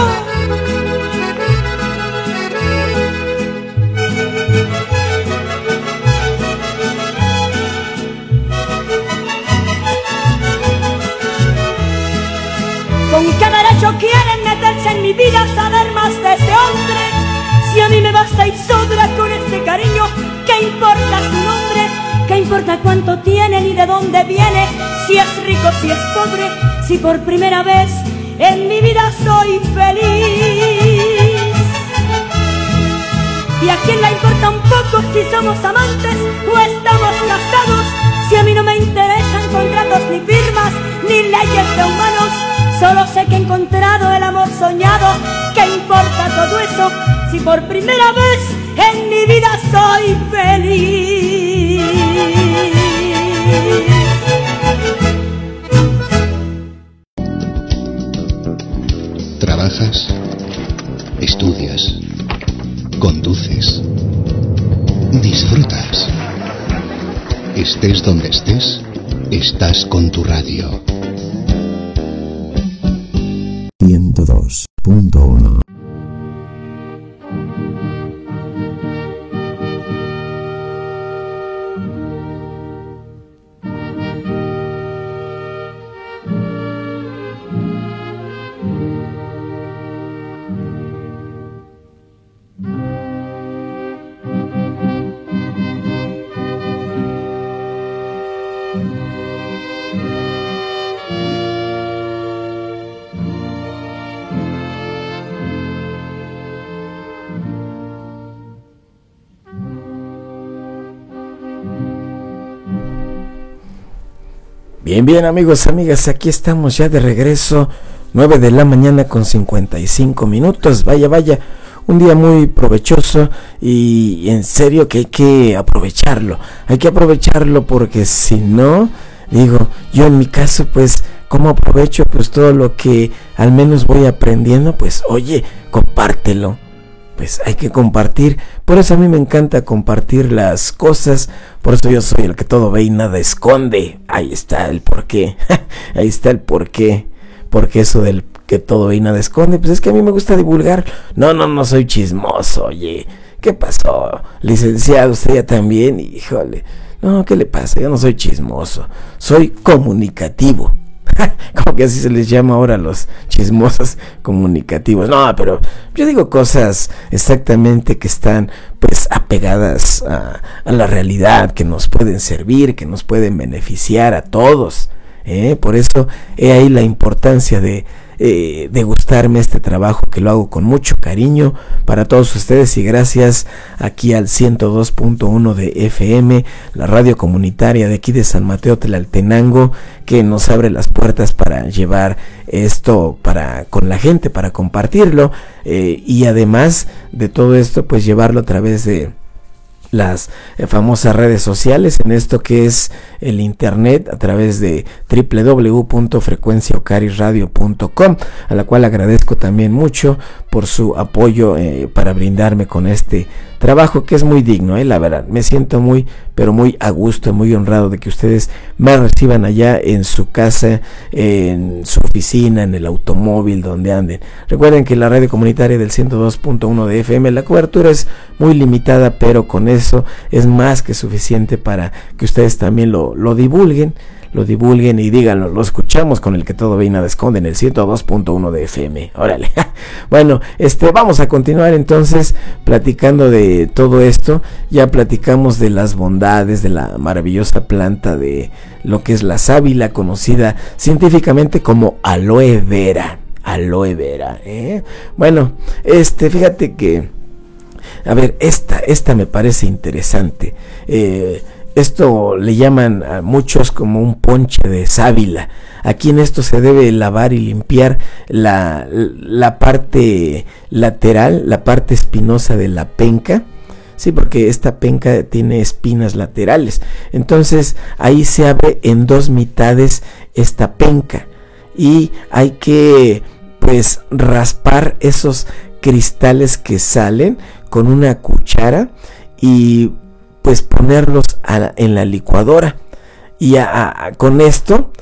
¿Con qué derecho quieren meterse en mi vida, saber más de ese hombre? Si a mí me basta y sobra con este cariño, ¿qué importa su nombre? ¿Qué importa cuánto tiene ni de dónde viene? Si es rico, si es pobre, si por primera vez en mi vida soy feliz. ¿Y a quién le importa un poco si somos amantes o estamos casados? Si a mí no me interesan contratos ni firmas ni leyes de humanos. Solo sé que he encontrado el amor soñado. ¿Qué importa todo eso si por primera vez en mi vida soy feliz? Trabajas, estudias, conduces, disfrutas. Estés donde estés, estás con tu radio. 102.1. Bien, amigos, amigas, aquí estamos ya de regreso, 9 de la mañana con 55 minutos. Vaya, un día muy provechoso y en serio que hay que aprovecharlo porque si no, digo, yo en mi caso, pues, ¿cómo aprovecho? Pues todo lo que al menos voy aprendiendo, pues, oye, compártelo. Pues hay que compartir, por eso a mí me encanta compartir las cosas, por eso yo soy el que todo ve y nada esconde. Ahí está el porqué, porque eso del que todo ve y nada esconde, pues es que a mí me gusta divulgar. No soy chismoso, oye, ¿qué pasó? Licenciado, usted ya también, híjole, no, ¿qué le pasa? Yo no soy chismoso, soy comunicativo. Como que así se les llama ahora a los chismosos comunicativos. No, pero yo digo cosas exactamente que están pues apegadas a la realidad, que nos pueden servir, que nos pueden beneficiar a todos. Por eso he ahí la importancia de gustarme este trabajo, que lo hago con mucho cariño para todos ustedes, y gracias aquí al 102.1 de FM, la radio comunitaria de aquí de San Mateo Tlaltenango, que nos abre las puertas para llevar esto con la gente, para compartirlo, y además de todo esto, pues llevarlo a través de las famosas redes sociales, en esto que es el internet, a través de www.frecuenciaocarisradio.com, a la cual agradezco también mucho por su apoyo para brindarme con este trabajo que es muy digno, la verdad. Me siento muy, pero muy a gusto, muy honrado de que ustedes me reciban allá en su casa, en su oficina, en el automóvil, donde anden. Recuerden que la radio comunitaria del 102.1 de FM, la cobertura es muy limitada, pero con eso es más que suficiente para que ustedes también lo divulguen y díganlo, lo escuchamos con el que todo ve y nada esconde en el 102.1 de FM. Órale. Bueno, vamos a continuar entonces platicando de todo esto. Ya platicamos de las bondades de la maravillosa planta de lo que es la sábila, conocida científicamente como aloe vera. Aloe vera, Bueno, fíjate que, a ver, esta me parece interesante. Esto le llaman a muchos como un ponche de sábila. Aquí en esto se debe lavar y limpiar la parte lateral, la parte espinosa de la penca. Sí, porque esta penca tiene espinas laterales. Entonces ahí se abre en dos mitades esta penca. Y hay que pues raspar esos cristales que salen con una cuchara y pues ponerlos en la licuadora. Y con esto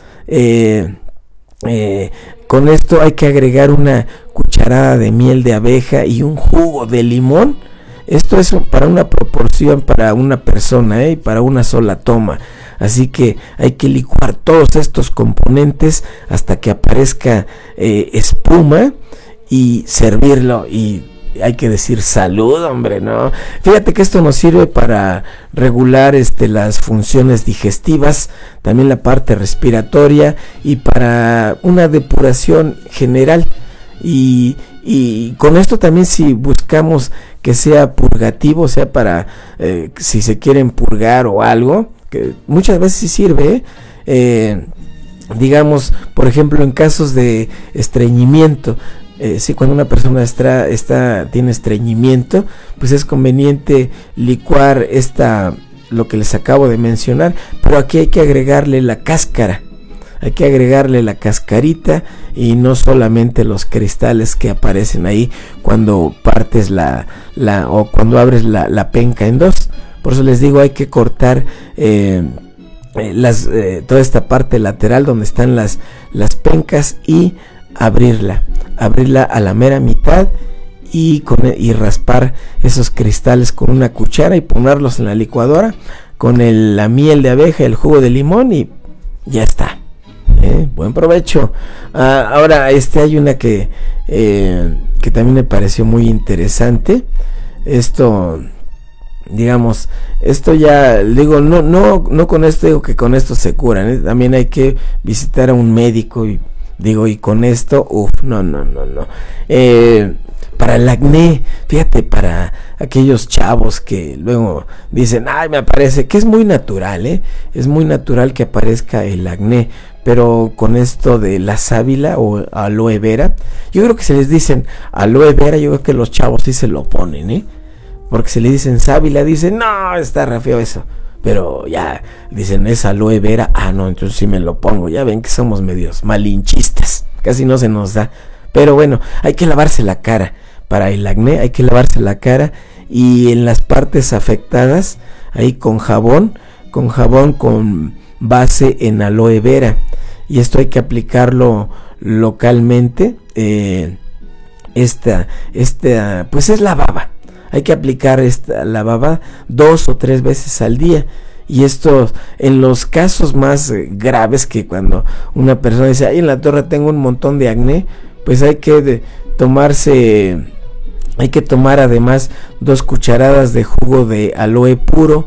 hay que agregar una cucharada de miel de abeja y un jugo de limón. Esto es para una proporción para una persona, y para una sola toma. Así que hay que licuar todos estos componentes hasta que aparezca espuma y servirlo. Y hay que decir salud, hombre, ¿no? Fíjate que esto nos sirve para regular las funciones digestivas, también la parte respiratoria y para una depuración general. Y con esto también, si buscamos que sea purgativo, o sea, para si se quieren purgar o algo, que muchas veces sí sirve, digamos, por ejemplo, en casos de estreñimiento. Sí, cuando una persona tiene estreñimiento, pues es conveniente licuar lo que les acabo de mencionar, pero aquí hay que agregarle la cáscara. Hay que agregarle la cascarita y no solamente los cristales que aparecen ahí cuando partes o cuando abres la penca en dos. Por eso les digo, hay que cortar toda esta parte lateral donde están las pencas y abrirla a la mera mitad y raspar esos cristales con una cuchara y ponerlos en la licuadora con la miel de abeja, el jugo de limón y ya está. Buen provecho. Ahora hay una que también me pareció muy interesante. Esto, digamos, esto ya digo, no con esto digo que con esto se curan, también hay que visitar a un médico y con esto, no. Para el acné, fíjate, para aquellos chavos que luego dicen, ay, me aparece, que es muy natural, es muy natural que aparezca el acné, pero con esto de la sábila o aloe vera, yo creo que se les dicen aloe vera, yo creo que los chavos sí se lo ponen, porque se le dicen sábila, dicen, no, está re feo eso. Pero ya dicen es aloe vera, no, entonces sí me lo pongo. Ya ven que somos medios malinchistas, casi no se nos da. Pero bueno, hay que lavarse la cara. Para el acné hay que lavarse la cara y en las partes afectadas, ahí con jabón con base en aloe vera. Y esto hay que aplicarlo localmente. Pues es la baba. Hay que aplicar la baba 2 o 3 veces al día. Y esto en los casos más graves, que cuando una persona dice, ay, en la torre tengo un montón de acné, pues hay que tomar además 2 cucharadas de jugo de aloe puro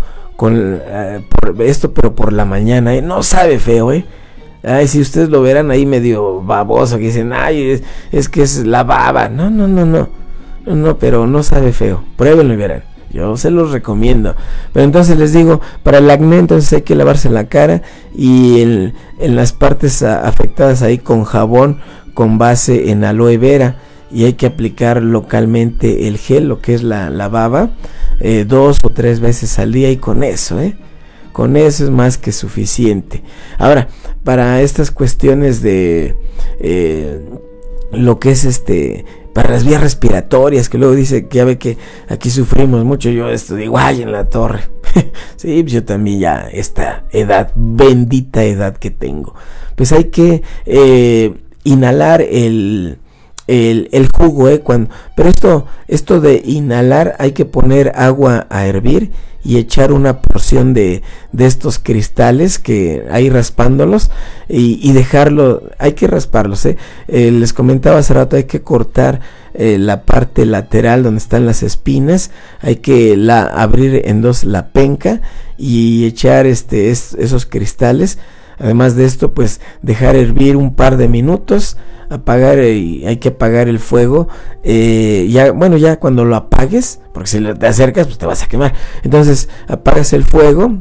pero por la mañana, no sabe feo, Ay, si ustedes lo verán ahí medio baboso, que dicen, ay, es que es la baba. No, pero no sabe feo. Pruébenlo y verán. Yo se los recomiendo. Pero entonces les digo, para el acné entonces hay que lavarse la cara y en las partes afectadas ahí con jabón con base en aloe vera, y hay que aplicar localmente el gel, lo que es la baba, 2 o 3 veces al día, y con eso, con eso es más que suficiente. Ahora, para estas cuestiones de lo que es para las vías respiratorias, que luego dice que ya ve que aquí sufrimos mucho. Yo digo, ay, en la torre. Sí, yo también ya esta edad, bendita edad que tengo, pues hay que inhalar el jugo, pero esto de inhalar, hay que poner agua a hervir y echar una porción de estos cristales que hay raspándolos y dejarlo, hay que rasparlos, les comentaba hace rato, hay que cortar la parte lateral donde están las espinas, hay que abrir en dos la penca y echar esos cristales. Además de esto, pues dejar hervir un par de minutos, apagar, hay que apagar el fuego, ya cuando lo apagues, porque si te acercas pues te vas a quemar, entonces apagas el fuego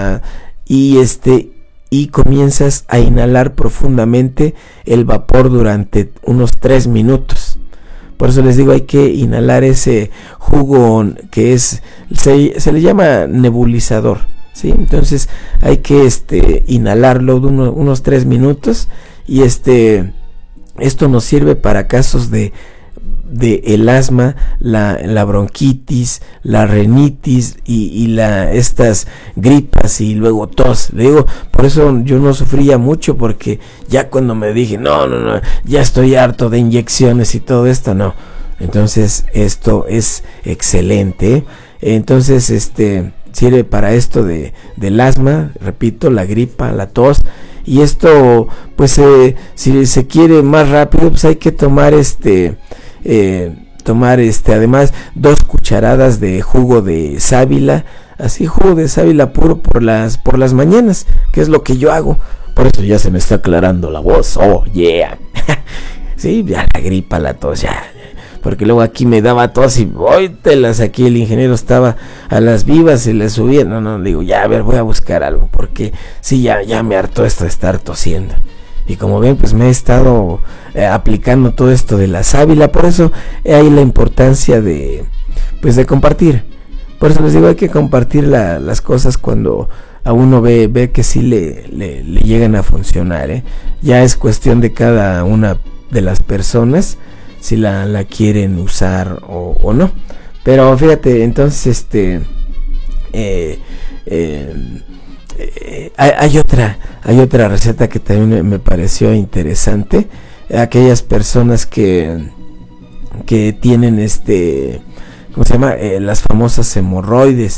y comienzas a inhalar profundamente el vapor durante unos 3 minutos. Por eso les digo, hay que inhalar ese jugo que se le llama nebulizador, ¿sí? Entonces hay que inhalarlo de unos 3 minutos y esto nos sirve para casos de el asma, la bronquitis, la rinitis y estas gripas y luego tos. Le digo, por eso yo no sufría mucho, porque ya cuando me dije, no, ya estoy harto de inyecciones y todo esto, no. Entonces esto es excelente, entonces sirve para esto del asma, repito, la gripa, la tos. Y esto, pues, si se quiere más rápido, pues hay que tomar además 2 cucharadas de jugo de sábila, así jugo de sábila puro por las mañanas, que es lo que yo hago. Por eso ya se me está aclarando la voz. Oh, yeah. Sí, ya la gripa, la tos, ya. Porque luego aquí me daba tos y aquí el ingeniero estaba a las vivas y le subía. No, digo, ya, a ver, voy a buscar algo, porque sí, ya me hartó esto de estar tosiendo. Y como ven, pues me he estado aplicando todo esto de la sábila. Por eso hay la importancia de compartir. Por eso les digo, hay que compartir las cosas cuando a uno ve que sí le llegan a funcionar, Ya es cuestión de cada una de las personas si la quieren usar o no. Pero fíjate, entonces hay otra receta que también me pareció interesante. Aquellas personas que tienen ¿cómo se llama? Las famosas hemorroides.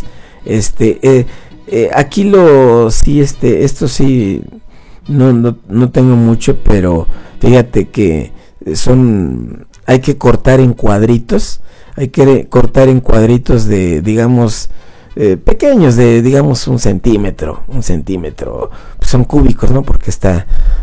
Aquí esto sí no tengo mucho, pero fíjate que hay que cortar en cuadritos, de, digamos, pequeños, de, digamos, un centímetro, pues son cúbicos, ¿no? Porque está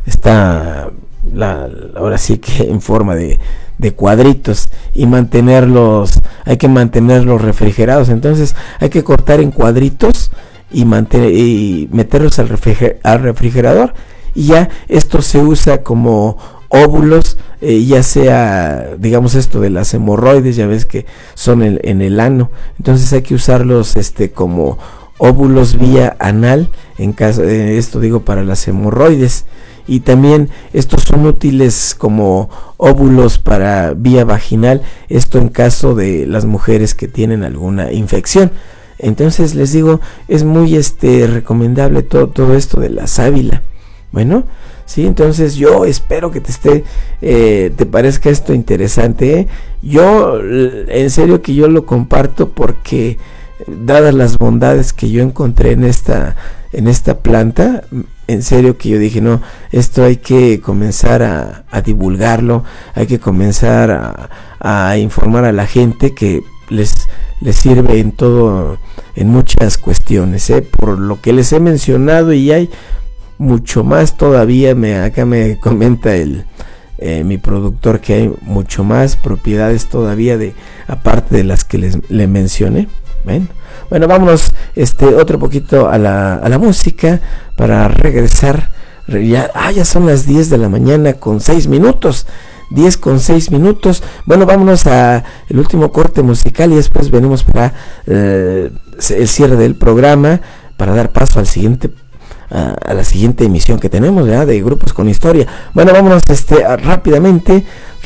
ahora sí que en forma de cuadritos, y hay que mantenerlos refrigerados. Entonces hay que cortar en cuadritos y meterlos al refrigerador, y ya esto se usa como óvulos, ya sea, digamos, esto de las hemorroides, ya ves que son en el ano. Entonces hay que usarlos como óvulos vía anal, en caso de esto, digo, para las hemorroides. Y también estos son útiles como óvulos para vía vaginal, esto en caso de las mujeres que tienen alguna infección. Entonces les digo, es muy recomendable todo esto de la sábila. Bueno, sí, entonces yo espero que te parezca esto interesante, Yo, en serio que yo lo comparto, porque dadas las bondades que yo encontré en esta planta, en serio que yo dije, no, esto hay que comenzar a divulgarlo, hay que comenzar a informar a la gente, que les sirve en muchas cuestiones, por lo que les he mencionado, y hay mucho más todavía. Acá me comenta mi productor que hay mucho más propiedades todavía, aparte de las que le mencioné. Bueno, vámonos otro poquito a la música para regresar. Ya son las 10 de la mañana con 6 minutos. 10 con 6 minutos. Bueno, vámonos a el último corte musical y después venimos para el cierre del programa, para dar paso al siguiente a la siguiente emisión que tenemos, ¿verdad? De Grupos con Historia. Bueno, vámonos rápidamente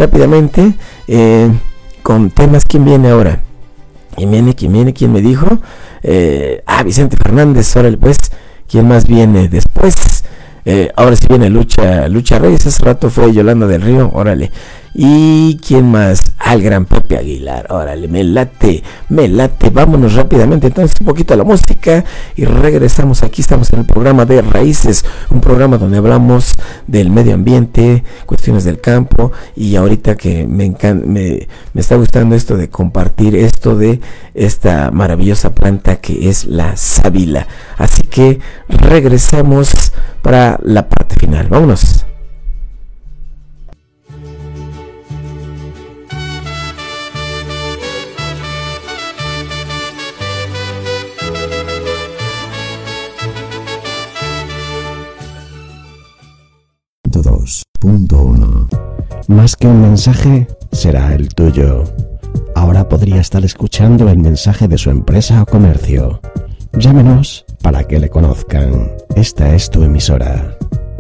con temas. ¿Quién viene ahora? ¿Quién viene? ¿Quién me dijo? Vicente Fernández. Órale, pues, ¿quién más viene después? Ahora sí viene Lucha Reyes. Hace rato fue Yolanda del Río. Órale. ¿Y quién más? Al gran Pepe Aguilar. Órale, me late. Vámonos rápidamente entonces un poquito a la música y regresamos. Aquí estamos en el programa de Raíces, un programa donde hablamos del medio ambiente, cuestiones del campo, y ahorita que me está gustando esto de compartir esto de esta maravillosa planta que es la sábila. Así que regresamos para la parte final. Vámonos. Más que un mensaje, será el tuyo. Ahora podría estar escuchando el mensaje de su empresa o comercio. Llámenos para que le conozcan. Esta es tu emisora.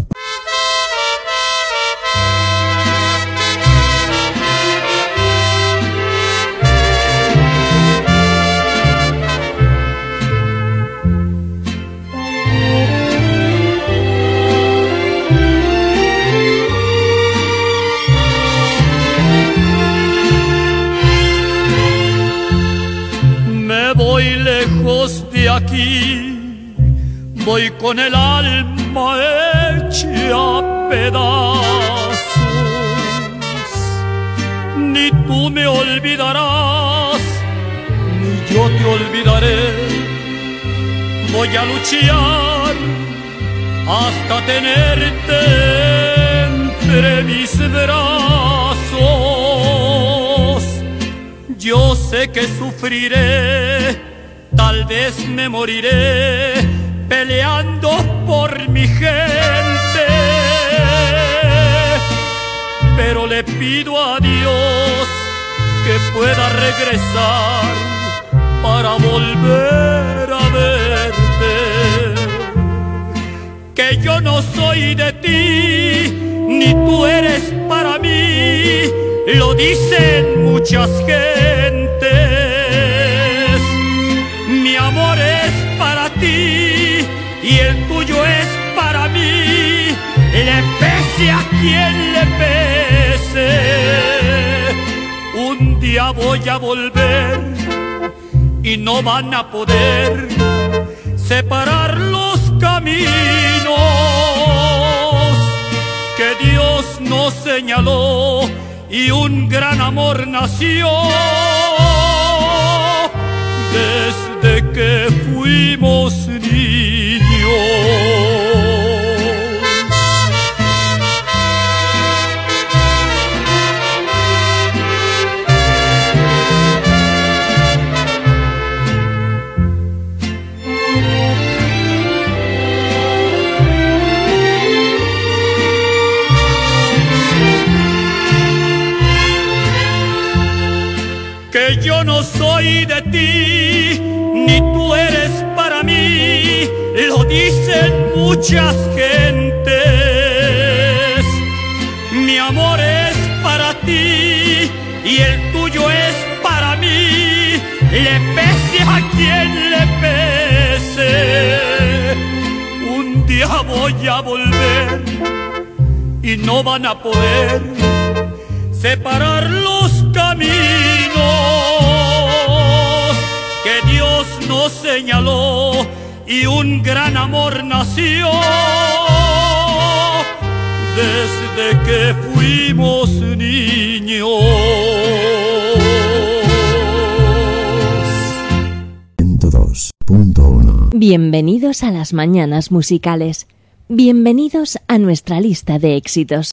Voy lejos de aquí, voy con el alma hecha a pedazos. Ni tú me olvidarás, ni yo te olvidaré. Voy a luchar hasta tenerte entre mis brazos. Yo sé que sufriré, tal vez me moriré peleando por mi gente, pero le pido a Dios que pueda regresar para volver a verte. Que yo no soy de ti, ni tú eres para mí, lo dicen muchas gentes. Mi amor es para ti y el tuyo es para mí, le pese a quien le pese. Un día voy a volver y no van a poder separar los caminos que Dios nos señaló y un gran amor nació desde que fuimos niños. Que yo no soy de ti, ni tú eres para mí, lo dicen muchas gentes. Mi amor es para ti y el tuyo es para mí, le pese a quien le pese. Un día voy a volver y no van a poder separar los caminos que Dios nos señaló y un gran amor nació desde que fuimos niños. 102.1. Bienvenidos a las mañanas musicales. Bienvenidos a nuestra lista de éxitos.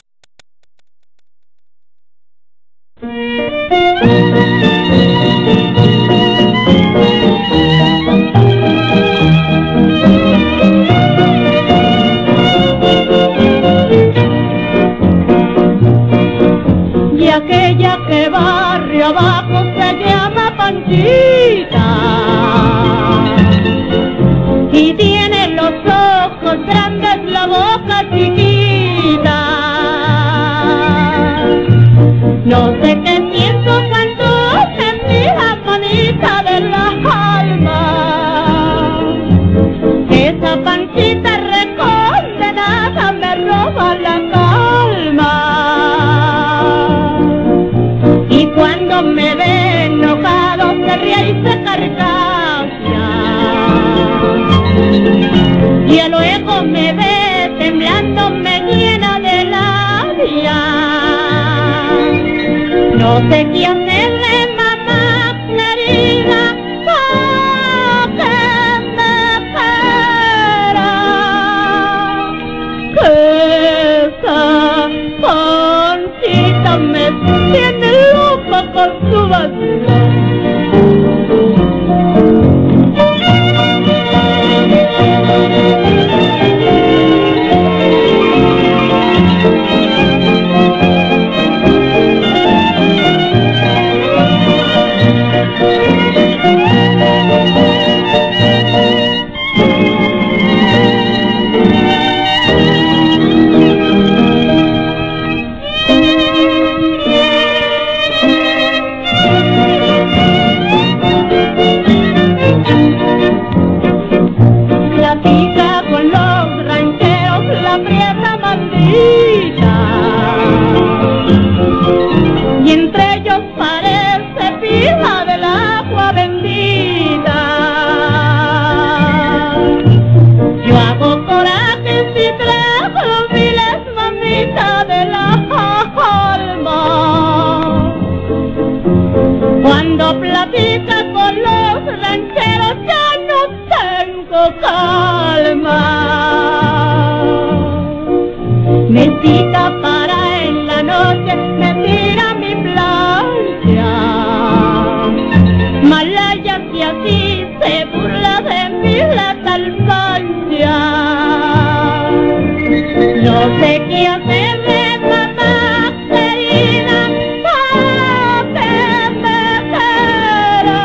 Y aquella que barrio abajo se llama Panchita y tiene los ojos No sé qué hacerle, mamá querida, para que me quiera. Que esa Conchita me tiene loca con su vacilón. Y entre ellos parece pila del agua bendita. Yo hago corajes y traigo los viles, mamita, de la alma. Cuando platica con los rancheros ya no tengo calma. Me cita para en la noche, me tira mi plancha. Malaya que así se burla de mí la tal Pancha. No sé qué hacerle, mamá querida, para que me quiera.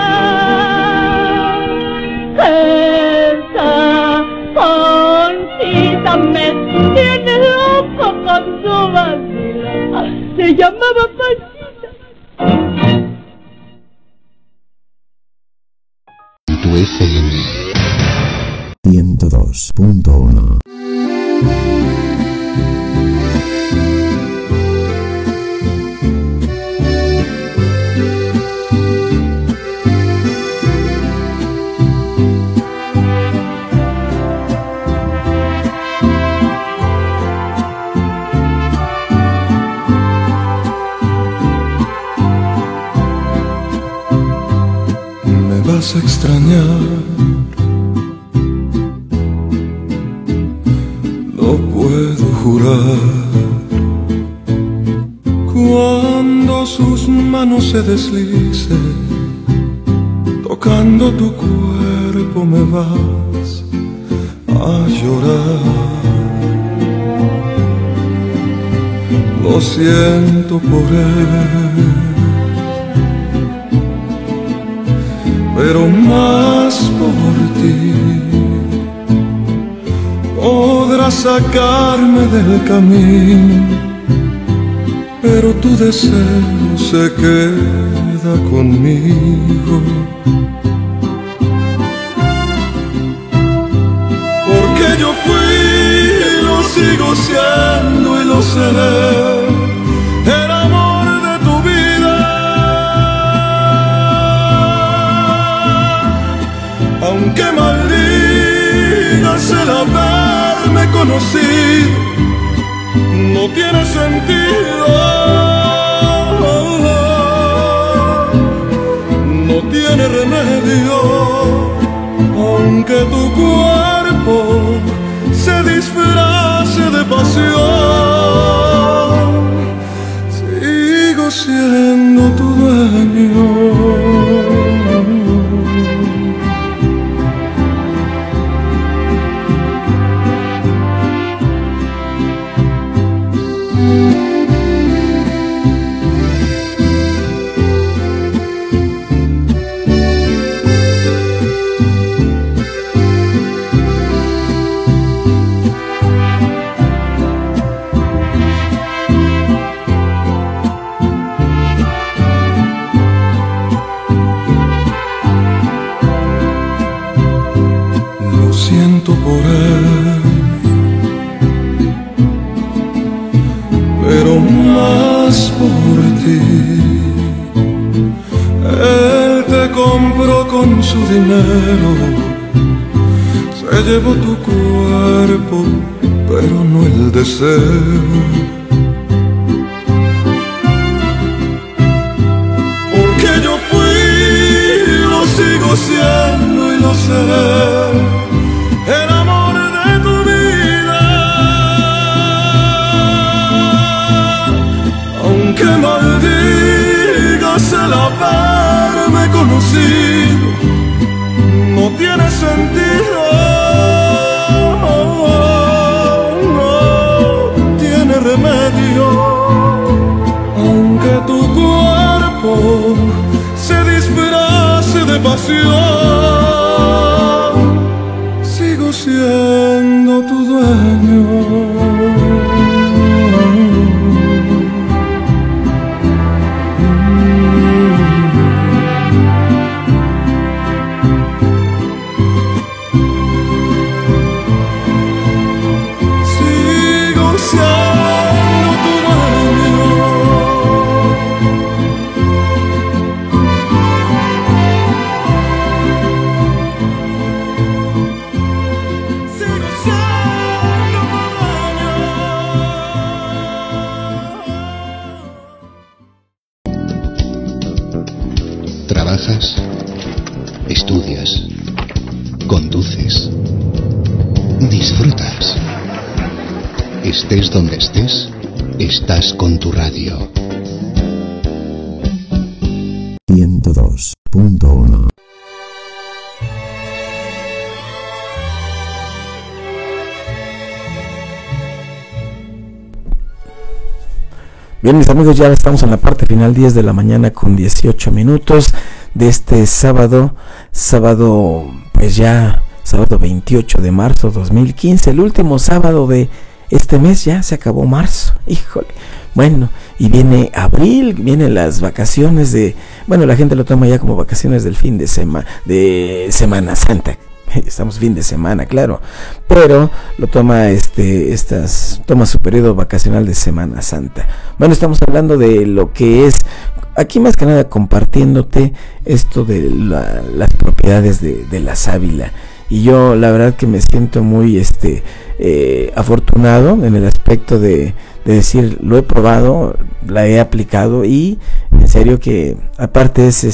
Que esa Conchita me tiene loco con su vacila. Se llamaba Panchita. Tu FM 102.1. Vas a extrañar, no puedo jurar. Cuando sus manos se deslicen, tocando tu cuerpo me vas a llorar. Lo siento por él, pero más por ti. Podrás sacarme del camino, pero tu deseo se queda conmigo. Porque yo fui, lo sigo siendo y lo seré, el amor de tu vida. Aunque maldigas el haberme conocido, no tiene sentido, no tiene remedio. Aunque tu cuerpo se disfrace de pasión, sigo siendo tu dueño. Por él, pero más por ti. Él te compró con su dinero, se llevó tu cuerpo, pero no el deseo. sigo siendo tu dueño. Trabajas, estudias, conduces, disfrutas. Estés donde estés, estás con tu radio. 102.1. Bien, mis amigos, ya estamos en la parte final, 10 de la mañana con 18 minutos de este sábado, pues ya, sábado 28 de marzo 2015, el último sábado de este mes, ya se acabó marzo, híjole. Bueno, y viene abril, vienen las vacaciones bueno, la gente lo toma ya como vacaciones del fin de Semana Santa. Estamos fin de semana, claro, pero lo toma toma su periodo vacacional de Semana Santa. Bueno, estamos hablando de lo que es, aquí más que nada compartiéndote esto de las propiedades de la sábila. Y yo la verdad que me siento muy afortunado en el aspecto de decir, lo he probado, la he aplicado, y en serio que aparte es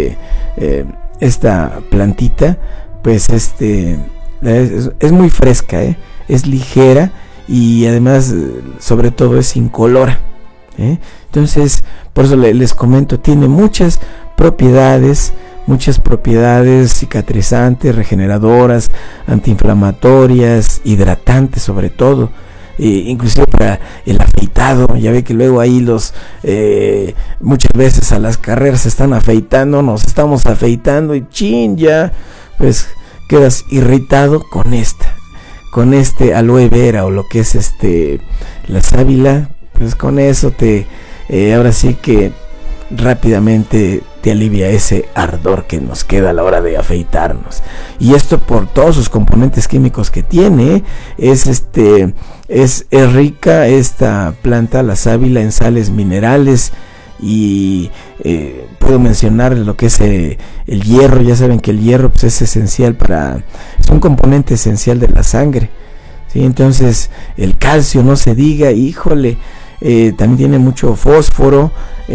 esta plantita, pues es muy fresca, es ligera, y además sobre todo es incolora, entonces por eso les comento, tiene muchas propiedades cicatrizantes, regeneradoras, antiinflamatorias, hidratantes sobre todo, inclusive para el afeitado. Ya ve que luego ahí muchas veces a las carreras se están afeitando, nos estamos afeitando y ya pues quedas irritado con este aloe vera o lo que es la sábila, pues con eso ahora sí que rápidamente te alivia ese ardor que nos queda a la hora de afeitarnos. Y esto por todos sus componentes químicos que tiene, es rica esta planta, la sábila, en sales minerales. Y puedo mencionar lo que es el hierro. Ya saben que el hierro pues, es esencial es un componente esencial de la sangre, ¿sí? Entonces el calcio, no se diga, híjole, también tiene mucho fósforo,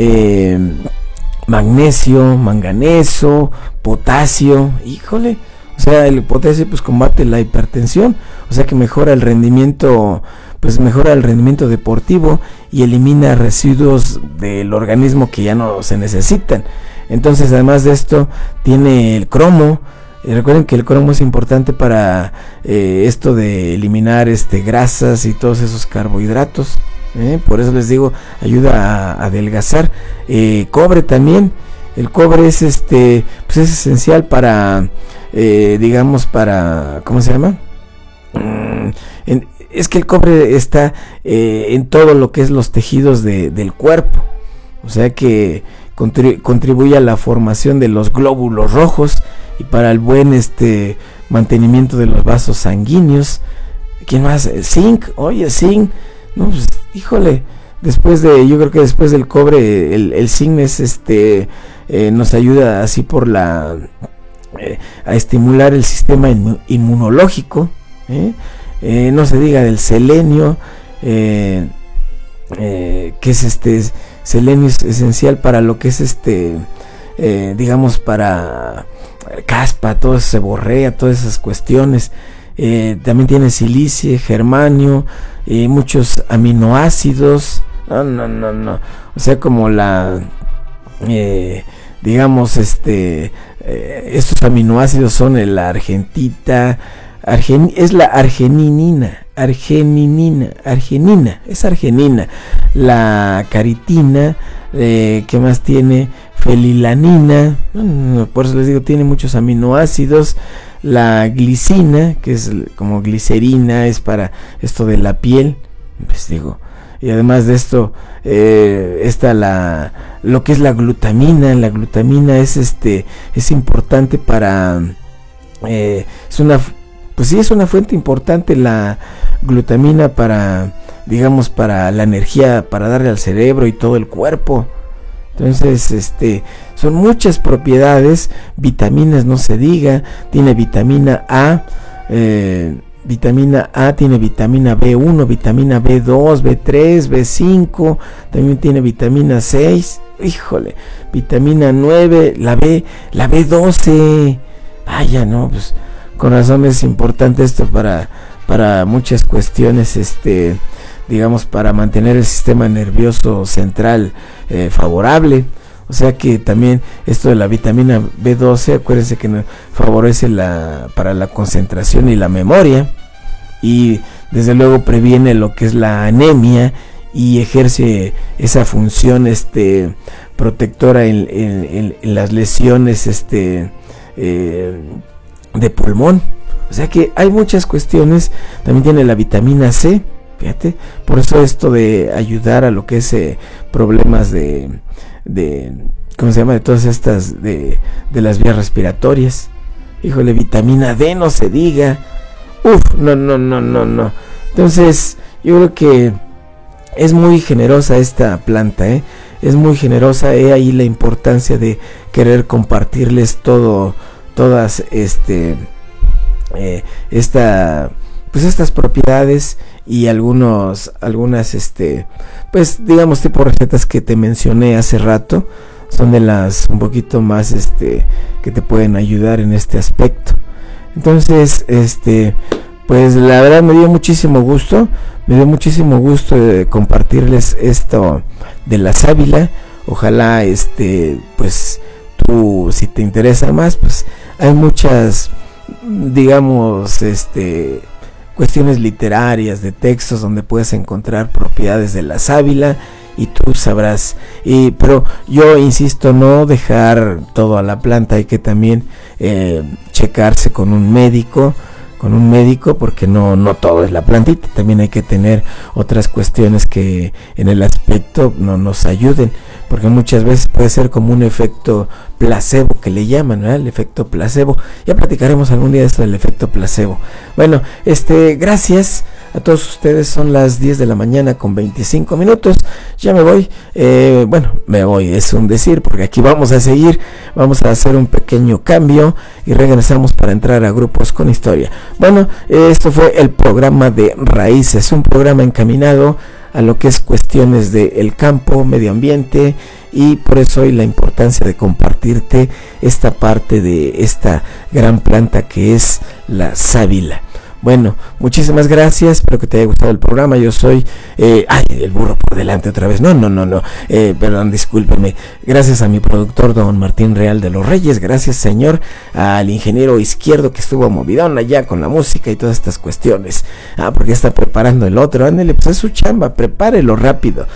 magnesio, manganeso, potasio, híjole, o sea, el potasio pues combate la hipertensión, o sea que mejora el rendimiento deportivo y elimina residuos del organismo que ya no se necesitan. Entonces, además de esto, tiene el cromo. Recuerden que el cromo es importante para esto de eliminar grasas y todos esos carbohidratos. Por eso les digo, ayuda a adelgazar. Cobre también. El cobre es pues es esencial para ¿cómo se llama? Es que el cobre está en todo lo que es los tejidos del cuerpo, o sea que contribuye a la formación de los glóbulos rojos y para el buen mantenimiento de los vasos sanguíneos. ¿Quién más? Zinc, zinc, no, pues, híjole, yo creo que después del cobre el zinc es nos ayuda así a estimular el sistema inmunológico, no se diga del selenio, que es selenio es esencial para lo que es para caspa, todo eso, seborrea, todas esas cuestiones. También tiene silicio, germanio, muchos aminoácidos, no, o sea como estos aminoácidos son la argentita, es la arginina, es arginina, la caritina, ¿qué más tiene? Fenilanina, por eso les digo, tiene muchos aminoácidos. La glicina, que es como glicerina, es para esto de la piel, pues digo. Y además de esto está lo que es la glutamina. La glutamina es importante para es una fuente importante la glutamina para, digamos, para la energía, para darle al cerebro y todo el cuerpo. Entonces, son muchas propiedades, vitaminas no se diga, tiene vitamina A, tiene vitamina B1, vitamina B2, B3, B5, también tiene vitamina 6, híjole, vitamina 9, la B12, vaya, no, pues con razón es importante esto para muchas cuestiones, digamos, para mantener el sistema nervioso central favorable. O sea que también esto de la vitamina B12, acuérdense que favorece para la concentración y la memoria, y desde luego previene lo que es la anemia y ejerce esa función protectora en las lesiones de pulmón. O sea que hay muchas cuestiones. También tiene la vitamina C, fíjate, por eso esto de ayudar a lo que es problemas de ¿cómo se llama? De todas estas de las vías respiratorias. Híjole, vitamina D no se diga. No. Entonces, yo creo que es muy generosa esta planta, es muy generosa. He ahí la importancia de querer compartirles todas estas propiedades y algunas pues digamos tipo recetas que te mencioné hace rato, son de las un poquito más que te pueden ayudar en este aspecto. Entonces pues la verdad me dio muchísimo gusto compartirles esto de la sábila. Ojalá pues tú, si te interesa más, pues hay muchas, digamos, cuestiones literarias, de textos donde puedes encontrar propiedades de la sábila y tú sabrás. Pero yo insisto, no dejar todo a la planta, hay que también checarse con un médico, porque no todo es la plantita, también hay que tener otras cuestiones que en el aspecto no nos ayuden, porque muchas veces puede ser como un efecto placebo que le llaman, ¿verdad? El efecto placebo. Ya platicaremos algún día de esto del efecto placebo. Bueno, gracias a todos ustedes. Son las 10 de la mañana con 25 minutos. Ya me voy. Me voy, es un decir, porque aquí vamos a seguir. Vamos a hacer un pequeño cambio y regresamos para entrar a Grupos con Historia. Bueno, esto fue el programa de Raíces, un programa encaminado a lo que es cuestiones del campo, medio ambiente, y por eso hoy la importancia de compartirte esta parte de esta gran planta que es la sábila. Bueno, muchísimas gracias, espero que te haya gustado el programa. Yo soy, el burro por delante otra vez, no, perdón, discúlpeme. Gracias a mi productor don Martín Real de los Reyes, gracias señor, al ingeniero Izquierdo que estuvo movidón allá con la música y todas estas cuestiones, porque está preparando el otro, ándale, pues es su chamba, prepárelo rápido.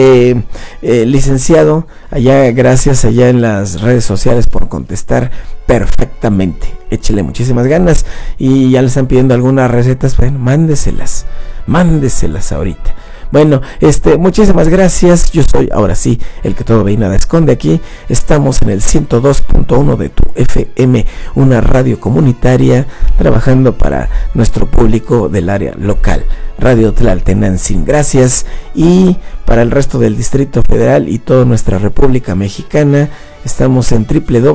Licenciado, allá, gracias allá en las redes sociales por contestar perfectamente, échele muchísimas ganas, y ya le están pidiendo algunas recetas, bueno, mándeselas ahorita. Bueno, muchísimas gracias. Yo soy, ahora sí, el que todo ve y nada esconde. Aquí estamos en el 102.1 de tu FM, una radio comunitaria trabajando para nuestro público del área local, Radio Tlaltenantzin. Gracias. Y para el resto del Distrito Federal y toda nuestra República Mexicana, estamos en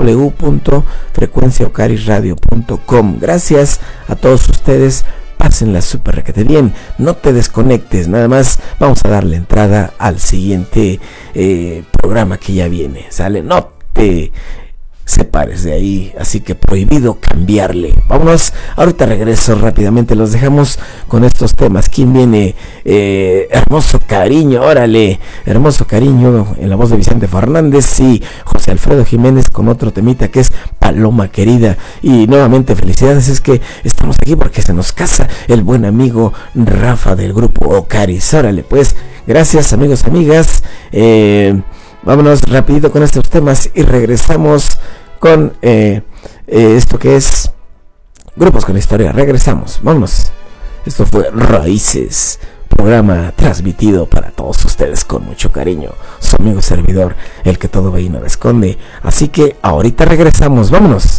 www.frecuenciaocarisradio.com. Gracias a todos ustedes. Pásenla súper requete bien, no te desconectes, nada más vamos a darle entrada al siguiente programa que ya viene, ¿sale? No te separes de ahí, así que prohibido cambiarle. Vámonos, ahorita regreso rápidamente, los dejamos con estos temas. ¿Quién viene? Hermoso Cariño, órale, Hermoso Cariño, en la voz de Vicente Fernández y José Alfredo Jiménez con otro temita que es Paloma Querida. Y nuevamente felicidades, es que estamos aquí porque se nos casa el buen amigo Rafa del grupo Ocaris. Órale pues, gracias amigos, amigas. Vámonos rapidito con estos temas y regresamos con esto que es Grupos con Historia. Regresamos, vámonos. Esto fue Raíces, programa transmitido para todos ustedes con mucho cariño. Su amigo servidor, el que todo ve y nada esconde. Así que ahorita regresamos, vámonos.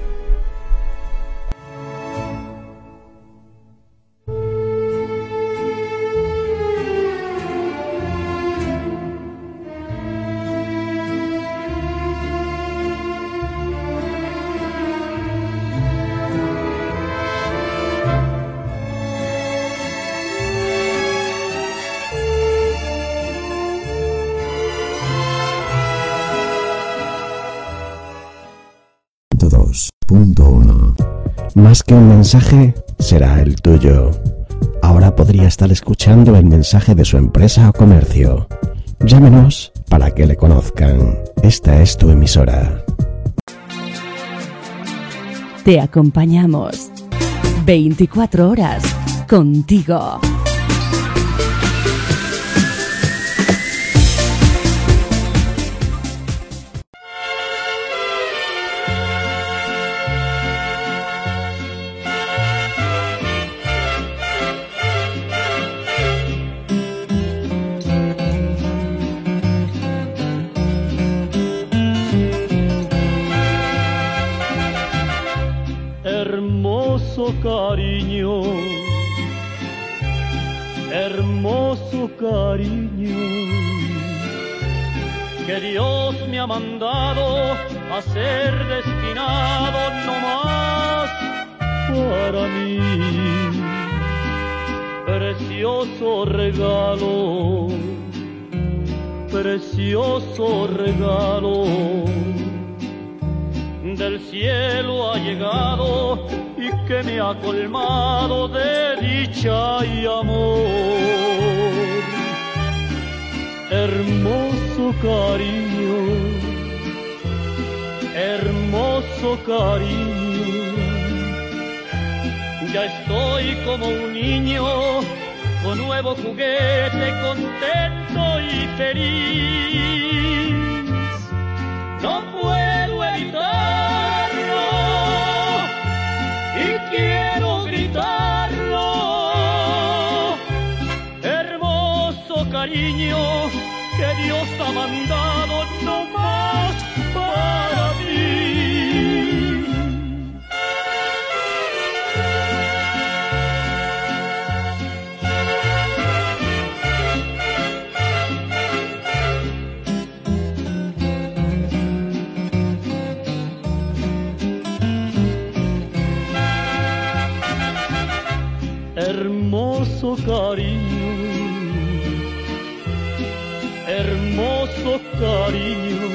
Más que un mensaje, será el tuyo. Ahora podría estar escuchando el mensaje de su empresa o comercio. Llámenos para que le conozcan. Esta es tu emisora. Te acompañamos 24 horas contigo. Cariño, hermoso cariño, que Dios me ha mandado a ser destinado no más para mí. Precioso regalo, precioso regalo, del cielo ha llegado y que me ha colmado de dicha y amor. Hermoso cariño, hermoso cariño, ya estoy como un niño con nuevo juguete, contento y feliz. No puedo evitarlo y quiero gritarlo. Hermoso cariño que Dios ha mandado no más para mí. Hermoso cariño, hermoso cariño,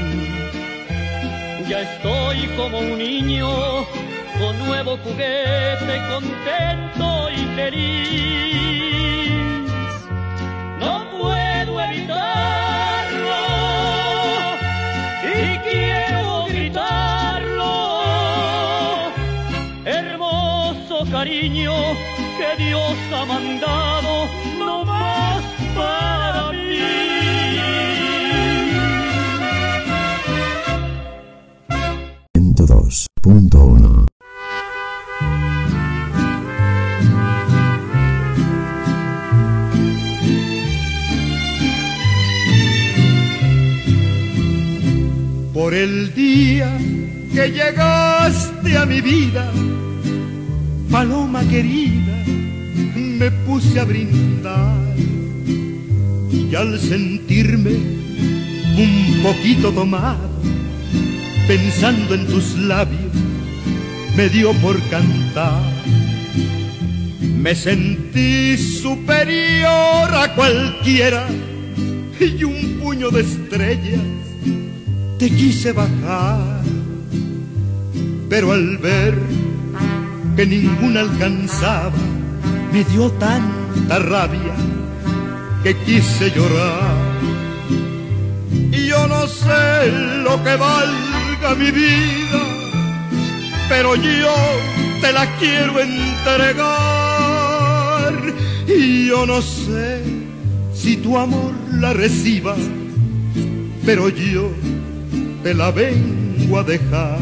ya estoy como un niño con nuevo juguete, contento y feliz. No puedo evitarlo y quiero gritarlo. Hermoso cariño que Dios ha mandado no más para mí. 102.1 Por el día que llegaste a mi vida, paloma querida, me puse a brindar y al sentirme un poquito tomado, pensando en tus labios, me dio por cantar. Me sentí superior a cualquiera y un puño de estrellas te quise bajar. pero al ver que ninguna alcanzaba, me dio tanta rabia que quise llorar. Y yo no sé lo que valga mi vida, pero yo te la quiero entregar. Y yo no sé si tu amor la reciba, pero yo te la vengo a dejar.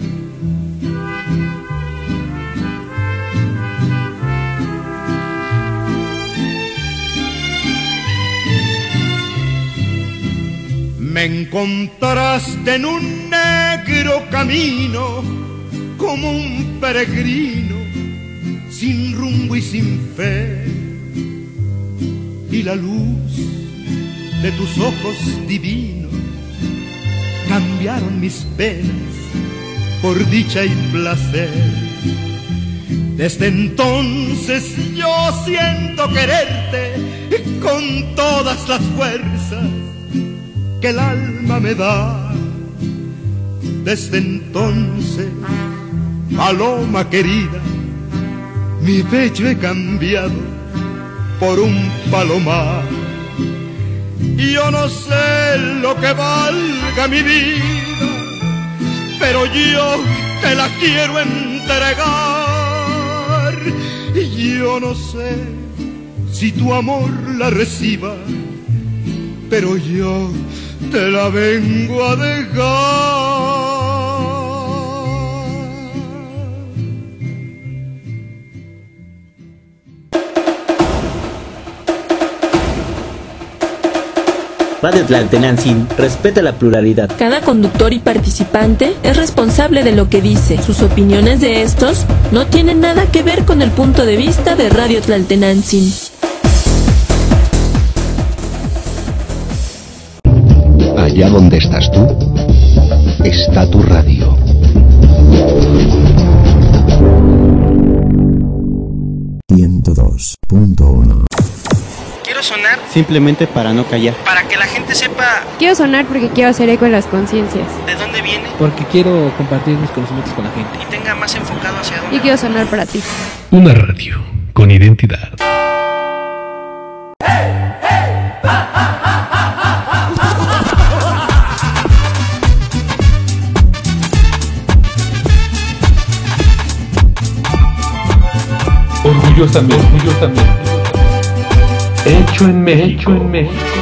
Me encontraste en un negro camino, como un peregrino, sin rumbo y sin fe. Y la luz de tus ojos divinos cambiaron mis penas por dicha y placer. Desde entonces yo siento quererte con todas las fuerzas que el alma me da. Desde entonces, paloma querida, mi pecho he cambiado por un palomar. Y yo no sé lo que valga mi vida, pero yo te la quiero entregar. Y yo no sé si tu amor la reciba, pero yo te la vengo a dejar. Radio Tlaltenantzin respeta la pluralidad. Cada conductor y participante es responsable de lo que dice. Sus opiniones de estos no tienen nada que ver con el punto de vista de Radio Tlaltenantzin. Allá donde estás tú, está tu radio. .1 Quiero sonar simplemente para no callar. para que la gente sepa Quiero sonar porque quiero hacer eco en las conciencias. de dónde viene Porque quiero compartir mis conocimientos con la gente. y tenga más enfocado hacia dónde. Y quiero sonar para ti. Una radio con identidad. Orgullosamente. Hecho en México.